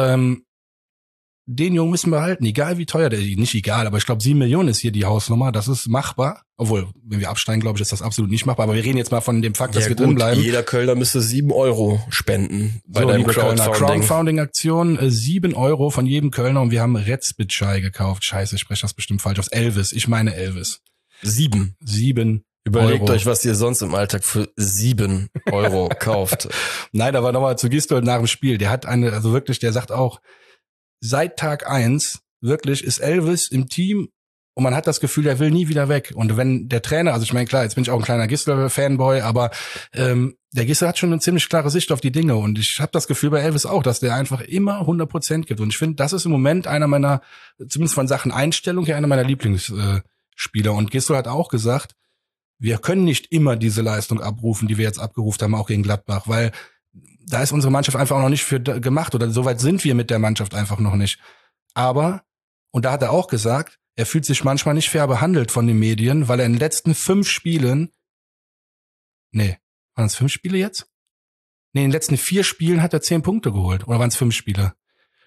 Den Jungen müssen wir halten, egal wie teuer der, nicht egal, aber ich glaube 7 Millionen ist hier die Hausnummer, das ist machbar. Obwohl, wenn wir absteigen, glaube ich, ist das absolut nicht machbar, aber wir reden jetzt mal von dem Fakt, dass wir drin bleiben. Jeder Kölner müsste 7 Euro spenden bei deinem Crowdfunding-Aktion, 7 Euro von jedem Kölner und wir haben Retzbitschei gekauft. Scheiße, ich spreche das bestimmt falsch aus. Elvis, ich meine Elvis. 7 Überlegt Euro. Euch, was ihr sonst im Alltag für 7 Euro kauft. Nein, aber nochmal zu Gistol nach dem Spiel. Der hat der sagt auch, seit Tag 1 wirklich ist Elvis im Team und man hat das Gefühl, er will nie wieder weg. Und wenn der Trainer, also ich meine, klar, jetzt bin ich auch ein kleiner Gisdol-Fanboy, aber der Gisdol hat schon eine ziemlich klare Sicht auf die Dinge und ich habe das Gefühl bei Elvis auch, dass der einfach immer 100% gibt. Und ich finde, das ist im Moment einer meiner, zumindest von Sachen Einstellung her, einer meiner Lieblingsspieler. Und Gisdol hat auch gesagt, wir können nicht immer diese Leistung abrufen, die wir jetzt abgerufen haben, auch gegen Gladbach, weil da ist unsere Mannschaft einfach auch noch nicht für gemacht oder so weit sind wir mit der Mannschaft einfach noch nicht. Aber, und da hat er auch gesagt, er fühlt sich manchmal nicht fair behandelt von den Medien, weil er in den letzten 5 Spielen, waren es 5 Spiele jetzt? In den letzten 4 Spielen hat er 10 Punkte geholt. Oder waren es 5 Spiele?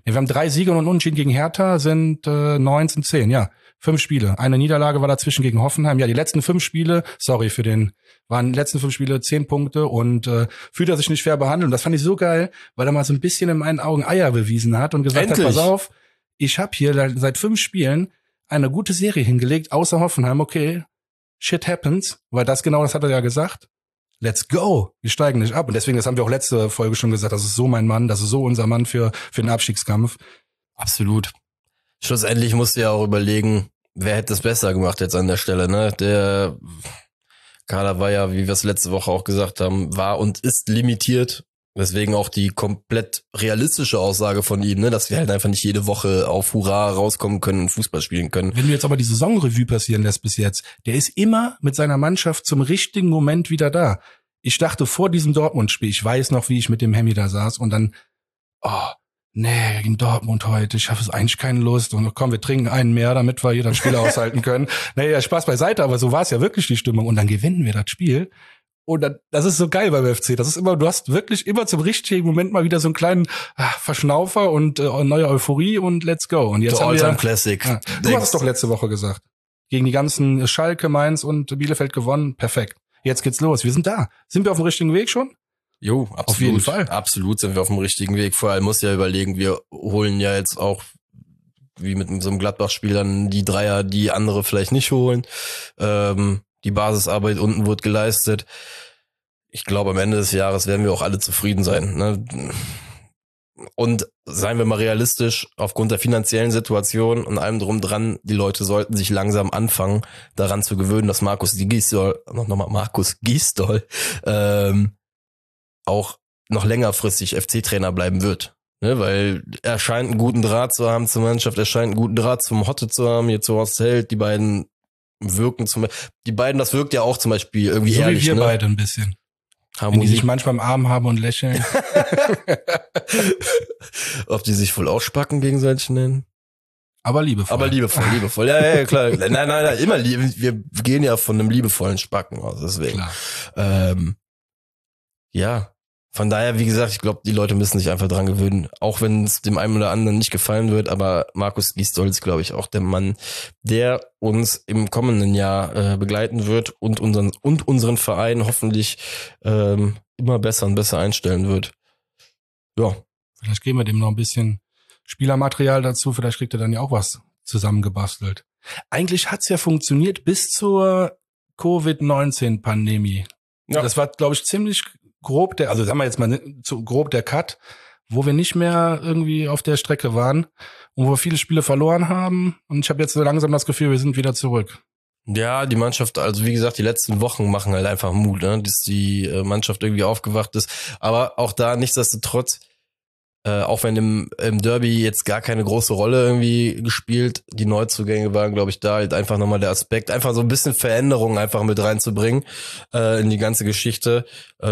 Ja, wir haben 3 Siege und einen Unentschieden gegen Hertha, sind 19-10, ja. 5 Spiele. Eine Niederlage war dazwischen gegen Hoffenheim. Ja, die letzten 5 Spiele, waren die letzten 5 Spiele 10 Punkte und fühlt er sich nicht fair behandelt. Und das fand ich so geil, weil er mal so ein bisschen in meinen Augen Eier bewiesen hat und gesagt Endlich. hat, pass auf, ich habe hier seit 5 Spielen eine gute Serie hingelegt, außer Hoffenheim, okay, shit happens, weil das hat er ja gesagt. Let's go. Wir steigen nicht ab. Und deswegen, das haben wir auch letzte Folge schon gesagt, das ist so mein Mann, das ist so unser Mann für den Abstiegskampf. Absolut. Schlussendlich musst du ja auch überlegen, wer hätte es besser gemacht jetzt an der Stelle, ne? Der Kader war ja, wie wir es letzte Woche auch gesagt haben, war und ist limitiert. Deswegen auch die komplett realistische Aussage von ihm, ne, dass wir halt einfach nicht jede Woche auf Hurra rauskommen können und Fußball spielen können. Wenn du jetzt aber die Saisonrevue passieren lässt bis jetzt, der ist immer mit seiner Mannschaft zum richtigen Moment wieder da. Ich dachte vor diesem Dortmund-Spiel, ich weiß noch, wie ich mit dem Hemmi da saß und dann, nee, gegen Dortmund heute, ich habe es eigentlich keine Lust und komm, wir trinken einen mehr, damit wir hier das Spiel aushalten können. Naja, Spaß beiseite, aber so war es ja wirklich die Stimmung und dann gewinnen wir das Spiel. Und dann, das ist so geil beim FC. Das ist immer, du hast wirklich immer zum richtigen Moment mal wieder so einen kleinen Verschnaufer und neue Euphorie und let's go. Und jetzt haben wir Classic. Ja, du hast es doch letzte Woche gesagt. Gegen die ganzen Schalke, Mainz und Bielefeld gewonnen. Perfekt. Jetzt geht's los. Wir sind da. Sind wir auf dem richtigen Weg schon? Jo, absolut. Auf jeden Fall. Absolut sind wir auf dem richtigen Weg. Vor allem muss ja überlegen, wir holen ja jetzt auch wie mit so einem Gladbach-Spiel dann die Dreier, die andere vielleicht nicht holen. Die Basisarbeit unten wird geleistet. Ich glaube, am Ende des Jahres werden wir auch alle zufrieden sein, ne? Und seien wir mal realistisch, aufgrund der finanziellen Situation und allem drum dran, die Leute sollten sich langsam anfangen, daran zu gewöhnen, dass Markus Gisdol auch noch längerfristig FC-Trainer bleiben wird. Ne, weil er scheint einen guten Draht zu haben zur Mannschaft, er scheint einen guten Draht zum Hotte zu haben, hier zu Horst Held, das wirkt ja auch zum Beispiel irgendwie so ehrlich, wie wir ne? beide ein bisschen. Harmonie. Wenn die sich manchmal im Arm haben und lächeln. Ob die sich wohl auch Spacken gegenseitig nennen? Aber liebevoll. Liebevoll. Ja, klar. Nein, immer lieb. Wir gehen ja von einem liebevollen Spacken aus, deswegen. Klar. Ja. Von daher, wie gesagt, ich glaube, die Leute müssen sich einfach dran gewöhnen, auch wenn es dem einen oder anderen nicht gefallen wird, aber Markus Gisdol ist, glaube ich, auch der Mann, der uns im kommenden Jahr begleiten wird und unseren Verein hoffentlich immer besser und besser einstellen wird. Ja. Vielleicht geben wir dem noch ein bisschen Spielermaterial dazu, vielleicht kriegt er dann ja auch was zusammengebastelt. Eigentlich hat's ja funktioniert bis zur Covid-19-Pandemie. Ja. Das war, glaube ich, ziemlich grob sagen wir jetzt mal grob der Cut, wo wir nicht mehr irgendwie auf der Strecke waren und wo wir viele Spiele verloren haben. Und ich habe jetzt so langsam das Gefühl, wir sind wieder zurück. Ja, die Mannschaft, also wie gesagt, die letzten Wochen machen halt einfach Mut, ne? Dass die Mannschaft irgendwie aufgewacht ist. Aber auch da nichtsdestotrotz, auch wenn im Derby jetzt gar keine große Rolle irgendwie gespielt, die Neuzugänge waren, glaube ich, da halt einfach nochmal der Aspekt, einfach so ein bisschen Veränderung einfach mit reinzubringen in die ganze Geschichte.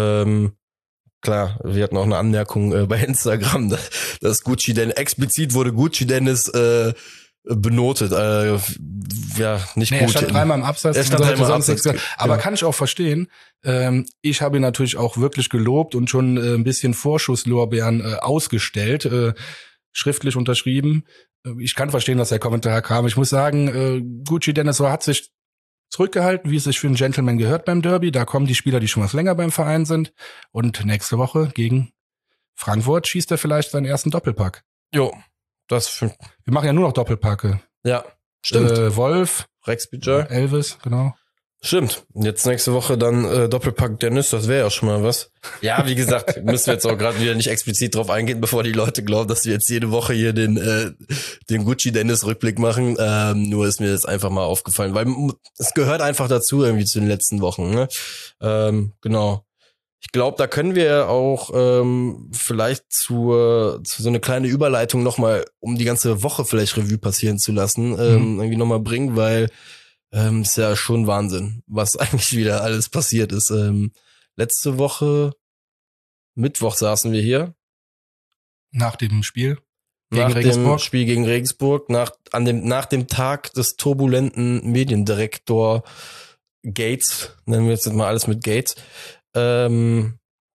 Klar, wir hatten auch eine Anmerkung bei Instagram, dass explizit wurde Gucci Dennis benotet. Ja, nicht gut. Er stand dreimal im Abseits. Er stand dreimal im Abseits. Aber kann ich auch verstehen. Ich habe ihn natürlich auch wirklich gelobt und schon ein bisschen Vorschusslorbeeren ausgestellt, schriftlich unterschrieben. Ich kann verstehen, dass der Kommentar kam. Ich muss sagen, Gucci Dennis hat sich zurückgehalten, wie es sich für einen Gentleman gehört beim Derby. Da kommen die Spieler, die schon was länger beim Verein sind. Und nächste Woche gegen Frankfurt schießt er vielleicht seinen ersten Doppelpack. Jo. Wir machen ja nur noch Doppelpacke. Ja, stimmt. Wolf, Rex Bidger, Elvis, genau. Stimmt. Jetzt nächste Woche dann Doppelpack Dennis, das wäre ja schon mal was. Ja, wie gesagt, müssen wir jetzt auch gerade wieder nicht explizit drauf eingehen, bevor die Leute glauben, dass wir jetzt jede Woche hier den Gucci Dennis Rückblick machen. Nur ist mir das einfach mal aufgefallen, weil es gehört einfach dazu irgendwie zu den letzten Wochen. Ne? Genau. Ich glaube, da können wir auch vielleicht zu so eine kleine Überleitung nochmal, um die ganze Woche vielleicht Revue passieren zu lassen, irgendwie nochmal bringen, weil ist ja schon Wahnsinn, was eigentlich wieder alles passiert ist. Letzte Woche, Mittwoch saßen wir hier. Nach dem Spiel gegen Regensburg. Dem Spiel gegen Regensburg, nach dem Tag des turbulenten Mediendirektor Gates, nennen wir jetzt mal alles mit Gates,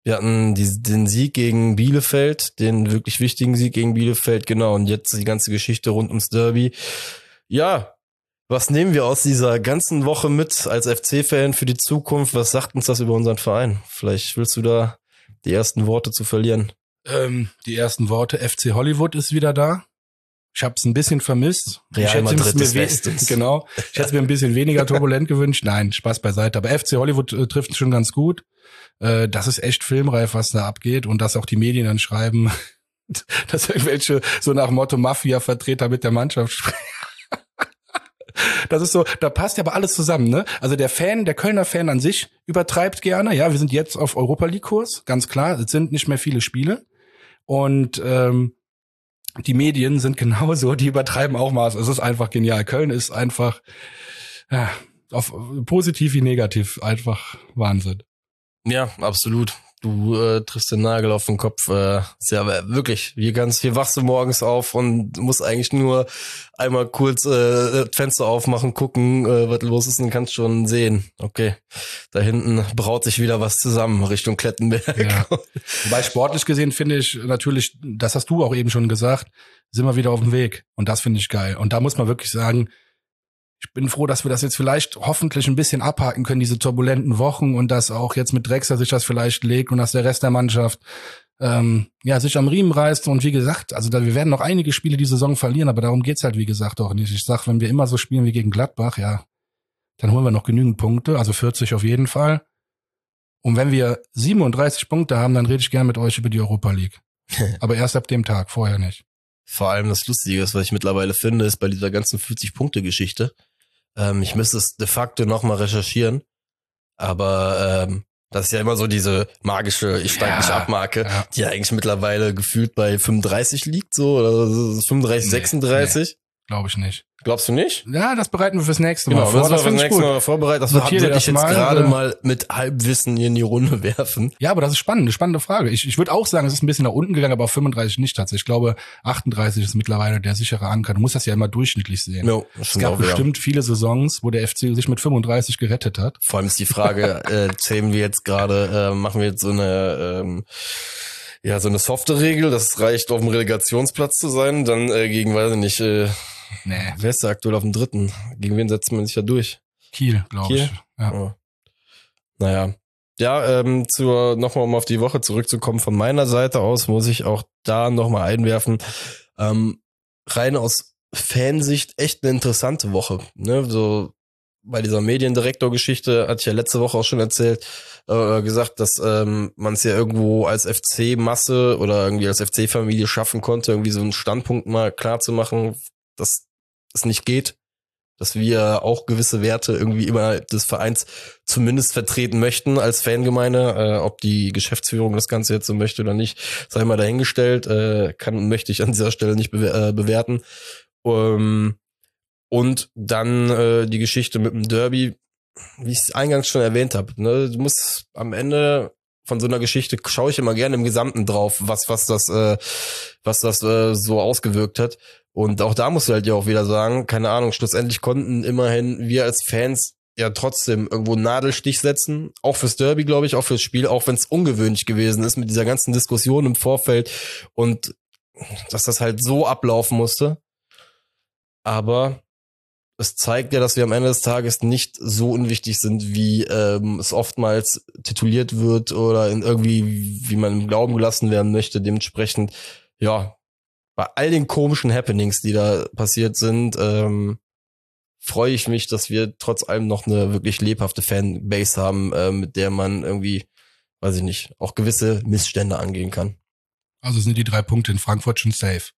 Wir hatten den Sieg gegen Bielefeld, den wirklich wichtigen Sieg gegen Bielefeld, genau. Und jetzt die ganze Geschichte rund ums Derby. Ja, was nehmen wir aus dieser ganzen Woche mit als FC-Fan für die Zukunft? Was sagt uns das über unseren Verein? Vielleicht willst du da die ersten Worte zu verlieren. Die ersten Worte, FC Hollywood ist wieder da. Ich habe es ein bisschen vermisst. Real Madrid des Westens. Genau. Ich hätte es mir ein bisschen weniger turbulent gewünscht. Nein, Spaß beiseite. Aber FC Hollywood trifft es schon ganz gut. Das ist echt filmreif, was da abgeht. Und dass auch die Medien dann schreiben, dass irgendwelche so nach Motto Mafia-Vertreter mit der Mannschaft sprechen. Das ist so, da passt ja aber alles zusammen, ne? Also der Kölner Fan an sich übertreibt gerne. Ja, wir sind jetzt auf Europa League-Kurs, ganz klar. Es sind nicht mehr viele Spiele. Und die Medien sind genauso, die übertreiben auch Maß. Es ist einfach genial. Köln ist einfach auf positiv wie negativ einfach Wahnsinn. Ja, absolut. Du triffst den Nagel auf den Kopf. Ist ja wirklich, hier wachst du morgens auf und musst eigentlich nur einmal kurz Fenster aufmachen, gucken, was los ist, und kannst schon sehen. Okay, da hinten braut sich wieder was zusammen Richtung Klettenberg. Ja. Wobei sportlich gesehen finde ich natürlich, das hast du auch eben schon gesagt, sind wir wieder auf dem Weg. Und das finde ich geil. Und da muss man wirklich sagen, ich bin froh, dass wir das jetzt vielleicht hoffentlich ein bisschen abhaken können, diese turbulenten Wochen, und dass auch jetzt mit Drexler sich das vielleicht legt und dass der Rest der Mannschaft sich am Riemen reißt. Und wie gesagt, also wir werden noch einige Spiele die Saison verlieren, aber darum geht's halt wie gesagt auch nicht. Ich sag, wenn wir immer so spielen wie gegen Gladbach, ja, dann holen wir noch genügend Punkte, also 40 auf jeden Fall. Und wenn wir 37 Punkte haben, dann rede ich gerne mit euch über die Europa League. Aber erst ab dem Tag, vorher nicht. Vor allem das Lustige ist, was ich mittlerweile finde, ist bei dieser ganzen 40-Punkte-Geschichte. Ich müsste es de facto nochmal recherchieren, aber das ist ja immer so diese magische Ich steig nicht ab Marke, die ja eigentlich mittlerweile gefühlt bei 35 liegt, so, oder 35, 36. Nee, glaube ich nicht. Glaubst du nicht? Ja, das bereiten wir fürs nächste Mal vor. Das finde ich gut. Mal vorbereitet. Das würde ich jetzt gerade mal mit Halbwissen hier in die Runde werfen. Ja, aber das ist spannend, eine spannende Frage. Ich würde auch sagen, es ist ein bisschen nach unten gegangen, aber auf 35 nicht tatsächlich. Ich glaube, 38 ist mittlerweile der sichere Anker. Du musst das ja immer durchschnittlich sehen. No, es gab bestimmt viele Saisons, wo der FC sich mit 35 gerettet hat. Vor allem ist die Frage, zählen wir jetzt gerade, machen wir jetzt so eine so eine softe Regel, das reicht, auf dem Relegationsplatz zu sein, dann gegen, weiß ich nicht, nee. Wer ist da aktuell auf dem 3.? Gegen wen setzt man sich ja durch? Kiel, glaube ich. Ja. Oh. Naja. Ja, nochmal um auf die Woche zurückzukommen, von meiner Seite aus muss ich auch da nochmal einwerfen, rein aus Fansicht echt eine interessante Woche, ne, so bei dieser Mediendirektor-Geschichte hatte ich ja letzte Woche auch schon erzählt, gesagt, dass man es ja irgendwo als FC-Masse oder irgendwie als FC-Familie schaffen konnte, irgendwie so einen Standpunkt mal klar zu machen, dass es nicht geht, dass wir auch gewisse Werte irgendwie immer des Vereins zumindest vertreten möchten als Fangemeinde. Ob die Geschäftsführung das Ganze jetzt so möchte oder nicht, sei mal dahingestellt, möchte ich an dieser Stelle nicht bewerten. Und dann die Geschichte mit dem Derby, wie ich es eingangs schon erwähnt habe. Ne? Du musst am Ende von so einer Geschichte, schaue ich immer gerne im Gesamten drauf, was das so ausgewirkt hat. Und auch da musst du halt ja auch wieder sagen, keine Ahnung, schlussendlich konnten immerhin wir als Fans ja trotzdem irgendwo einen Nadelstich setzen. Auch fürs Derby, glaube ich, auch fürs Spiel, auch wenn es ungewöhnlich gewesen ist mit dieser ganzen Diskussion im Vorfeld und dass das halt so ablaufen musste. Aber es zeigt ja, dass wir am Ende des Tages nicht so unwichtig sind, wie es oftmals tituliert wird oder in irgendwie, wie man im Glauben gelassen werden möchte. Dementsprechend, ja, bei all den komischen Happenings, die da passiert sind, freue ich mich, dass wir trotz allem noch eine wirklich lebhafte Fanbase haben, mit der man irgendwie, weiß ich nicht, auch gewisse Missstände angehen kann. Also sind die 3 Punkte in Frankfurt schon safe?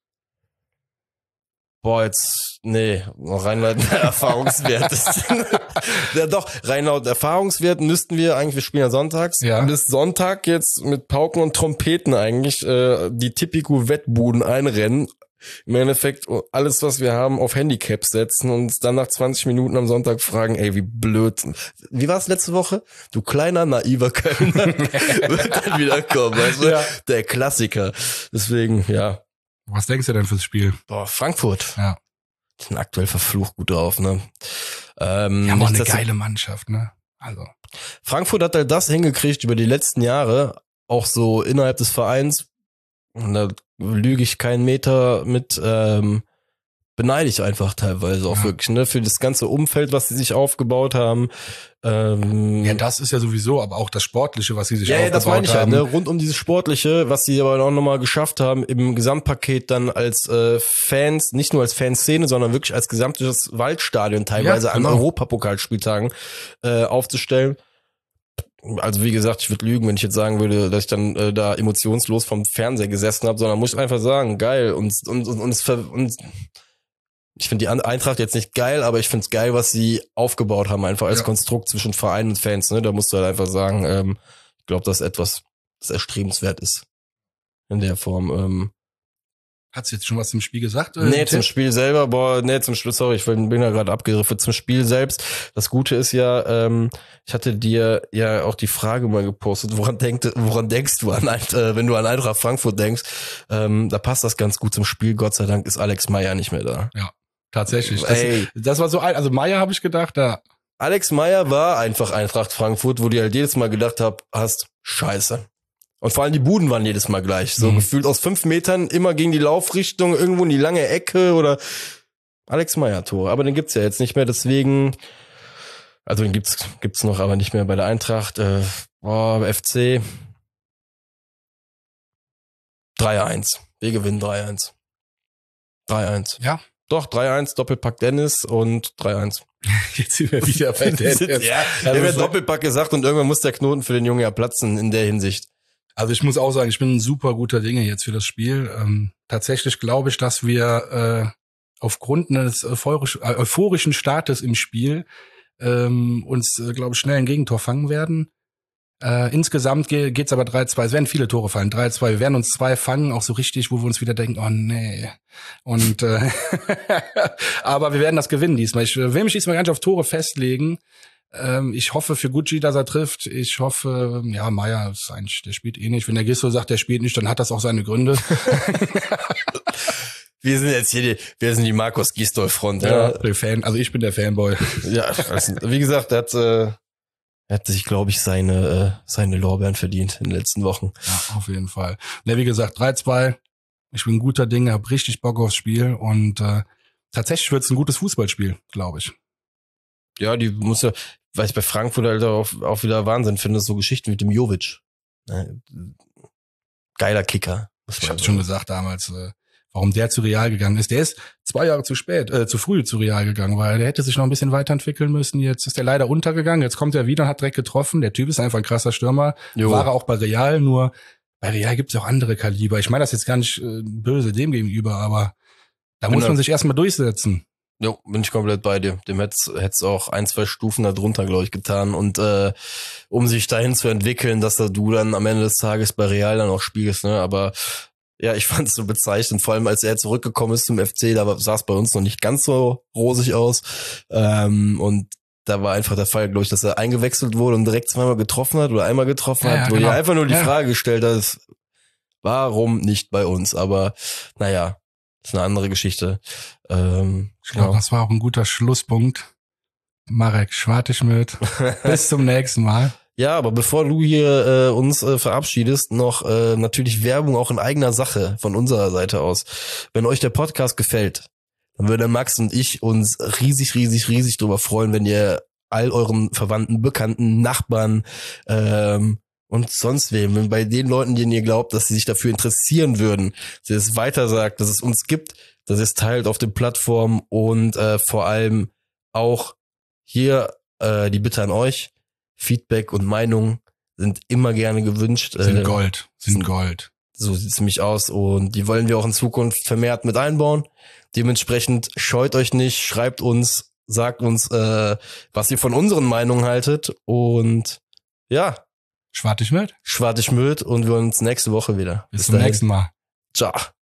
Boah, jetzt, nee, rein laut Erfahrungswert ist. Ja doch, rein laut Erfahrungswert müssten wir eigentlich, wir spielen ja sonntags, bis Sonntag jetzt mit Pauken und Trompeten eigentlich die Tipico-Wettbuden einrennen. Im Endeffekt alles, was wir haben, auf Handicap setzen und uns dann nach 20 Minuten am Sonntag fragen, ey, wie blöd. Wie war es letzte Woche? Du kleiner, naiver Kölner wird dann wieder kommen, weißt du? Ja. Der Klassiker. Deswegen, ja. Was denkst du denn fürs Spiel? Boah, Frankfurt. Ja. Die sind aktuell verflucht gut drauf, ne? Die haben auch eine geile Mannschaft, ne? Also. Frankfurt hat halt das hingekriegt über die letzten Jahre, auch so innerhalb des Vereins, und da lüge ich keinen Meter mit, beneide ich einfach teilweise auch wirklich, ne, für das ganze Umfeld, was sie sich aufgebaut haben. Ja, das ist ja sowieso, aber auch das Sportliche, was sie sich aufgebaut haben. Ja, das meine ich halt, ne, rund um dieses Sportliche, was sie aber auch nochmal geschafft haben, im Gesamtpaket dann als Fans, nicht nur als Fanszene, sondern wirklich als gesamtes Waldstadion teilweise an Europapokalspieltagen aufzustellen. Also wie gesagt, ich würde lügen, wenn ich jetzt sagen würde, dass ich dann da emotionslos vom Fernseher gesessen habe, sondern muss ich einfach sagen, geil. Und ich finde die Eintracht jetzt nicht geil, aber ich finde es geil, was sie aufgebaut haben, einfach als Konstrukt zwischen Verein und Fans. Ne? Da musst du halt einfach sagen, ich glaube, das ist etwas, das erstrebenswert ist in der Form. Hat's jetzt schon was zum Spiel gesagt? Nee, zum Spiel selber, zum Spiel, sorry, ich bin da gerade abgeriffen. Zum Spiel selbst. Das Gute ist ja, ich hatte dir ja auch die Frage mal gepostet, woran denkst du wenn du an Eintracht Frankfurt denkst, da passt das ganz gut zum Spiel. Gott sei Dank ist Alex Meyer nicht mehr da. Ja, tatsächlich. Das war so, also Meyer habe ich gedacht, da. Alex Meyer war einfach Eintracht Frankfurt, wo du halt jedes Mal gedacht hast, scheiße. Und vor allem die Buden waren jedes Mal gleich. So gefühlt aus 5 Metern immer gegen die Laufrichtung, irgendwo in die lange Ecke oder Alex Meyer Tor. Aber den gibt's ja jetzt nicht mehr, deswegen, also den gibt's noch, aber nicht mehr bei der Eintracht. FC 3-1. Wir gewinnen 3-1. 3-1. Ja. Doch, 3-1, Doppelpack Dennis und 3-1. Jetzt sind wir wieder bei Dennis. Ja, er wird Doppelpack gesagt und irgendwann muss der Knoten für den Jungen ja platzen in der Hinsicht. Also ich muss auch sagen, ich bin ein super guter Dinge jetzt für das Spiel. Tatsächlich glaube ich, dass wir aufgrund eines euphorischen Startes im Spiel uns, glaube ich, schnell ein Gegentor fangen werden. Insgesamt geht's aber 3-2. Es werden viele Tore fallen. 3-2. Wir werden uns 2 fangen, auch so richtig, wo wir uns wieder denken, oh nee. Und aber wir werden das gewinnen diesmal. Ich will mich diesmal gar nicht auf Tore festlegen. Ich hoffe für Gucci, dass er trifft. Ich hoffe, ja, Meyer ist eigentlich, der spielt eh nicht. Wenn der Gisso sagt, der spielt nicht, dann hat das auch seine Gründe. Wir sind jetzt hier wir sind die Markus Gisdol-Front. Ja, also ich bin der Fanboy. Ja, also, wie gesagt, er hat sich, glaube ich, seine Lorbeeren verdient in den letzten Wochen. Ja, auf jeden Fall. Ja, wie gesagt, 3-2. Ich bin guter Dinge, hab richtig Bock aufs Spiel und tatsächlich wird's ein gutes Fußballspiel, glaube ich. Ja, die muss ja, weil ich bei Frankfurt halt auch wieder Wahnsinn finde, so Geschichten mit dem Jovic. Geiler Kicker. Ich hab's schon gesagt damals, warum der zu Real gegangen ist. Der ist 2 Jahre zu früh zu Real gegangen, weil der hätte sich noch ein bisschen weiterentwickeln müssen. Jetzt ist er leider untergegangen, jetzt kommt er wieder und hat direkt getroffen. Der Typ ist einfach ein krasser Stürmer. War er auch bei Real, nur bei Real gibt's auch andere Kaliber. Ich meine das jetzt gar nicht böse dem gegenüber, aber da muss man sich erstmal durchsetzen. Jo, bin ich komplett bei dir. Dem hätt's auch 1, 2 Stufen da drunter, glaube ich, getan. Und um sich dahin zu entwickeln, dass du dann am Ende des Tages bei Real dann auch spielst, ne? Aber ja, ich fand es so bezeichnend, vor allem als er zurückgekommen ist zum FC, da sah es bei uns noch nicht ganz so rosig aus. Und da war einfach der Fall, glaube ich, dass er eingewechselt wurde und direkt 2-mal getroffen hat oder einmal getroffen hat, wo ihr einfach nur die Frage gestellt hat, warum nicht bei uns? Aber naja, ist eine andere Geschichte. Ich glaube, das war auch ein guter Schlusspunkt. Marek Schwartischmöd. Bis zum nächsten Mal. Ja, aber bevor du hier uns verabschiedest, noch natürlich Werbung auch in eigener Sache von unserer Seite aus. Wenn euch der Podcast gefällt, dann würde Max und ich uns riesig, riesig, riesig drüber freuen, wenn ihr all euren Verwandten, Bekannten, Nachbarn und sonst wem, wenn bei den Leuten, denen ihr glaubt, dass sie sich dafür interessieren würden, dass ihr es weiter sagt, dass es uns gibt, dass ihr es teilt auf den Plattformen und vor allem auch hier die Bitte an euch, Feedback und Meinung sind immer gerne gewünscht. Sind Gold. So sieht's nämlich aus und die wollen wir auch in Zukunft vermehrt mit einbauen. Dementsprechend scheut euch nicht, schreibt uns, sagt uns, was ihr von unseren Meinungen haltet und ja. Schwartischmöd und wir uns nächste Woche wieder. Bis zum nächsten Mal. Ciao.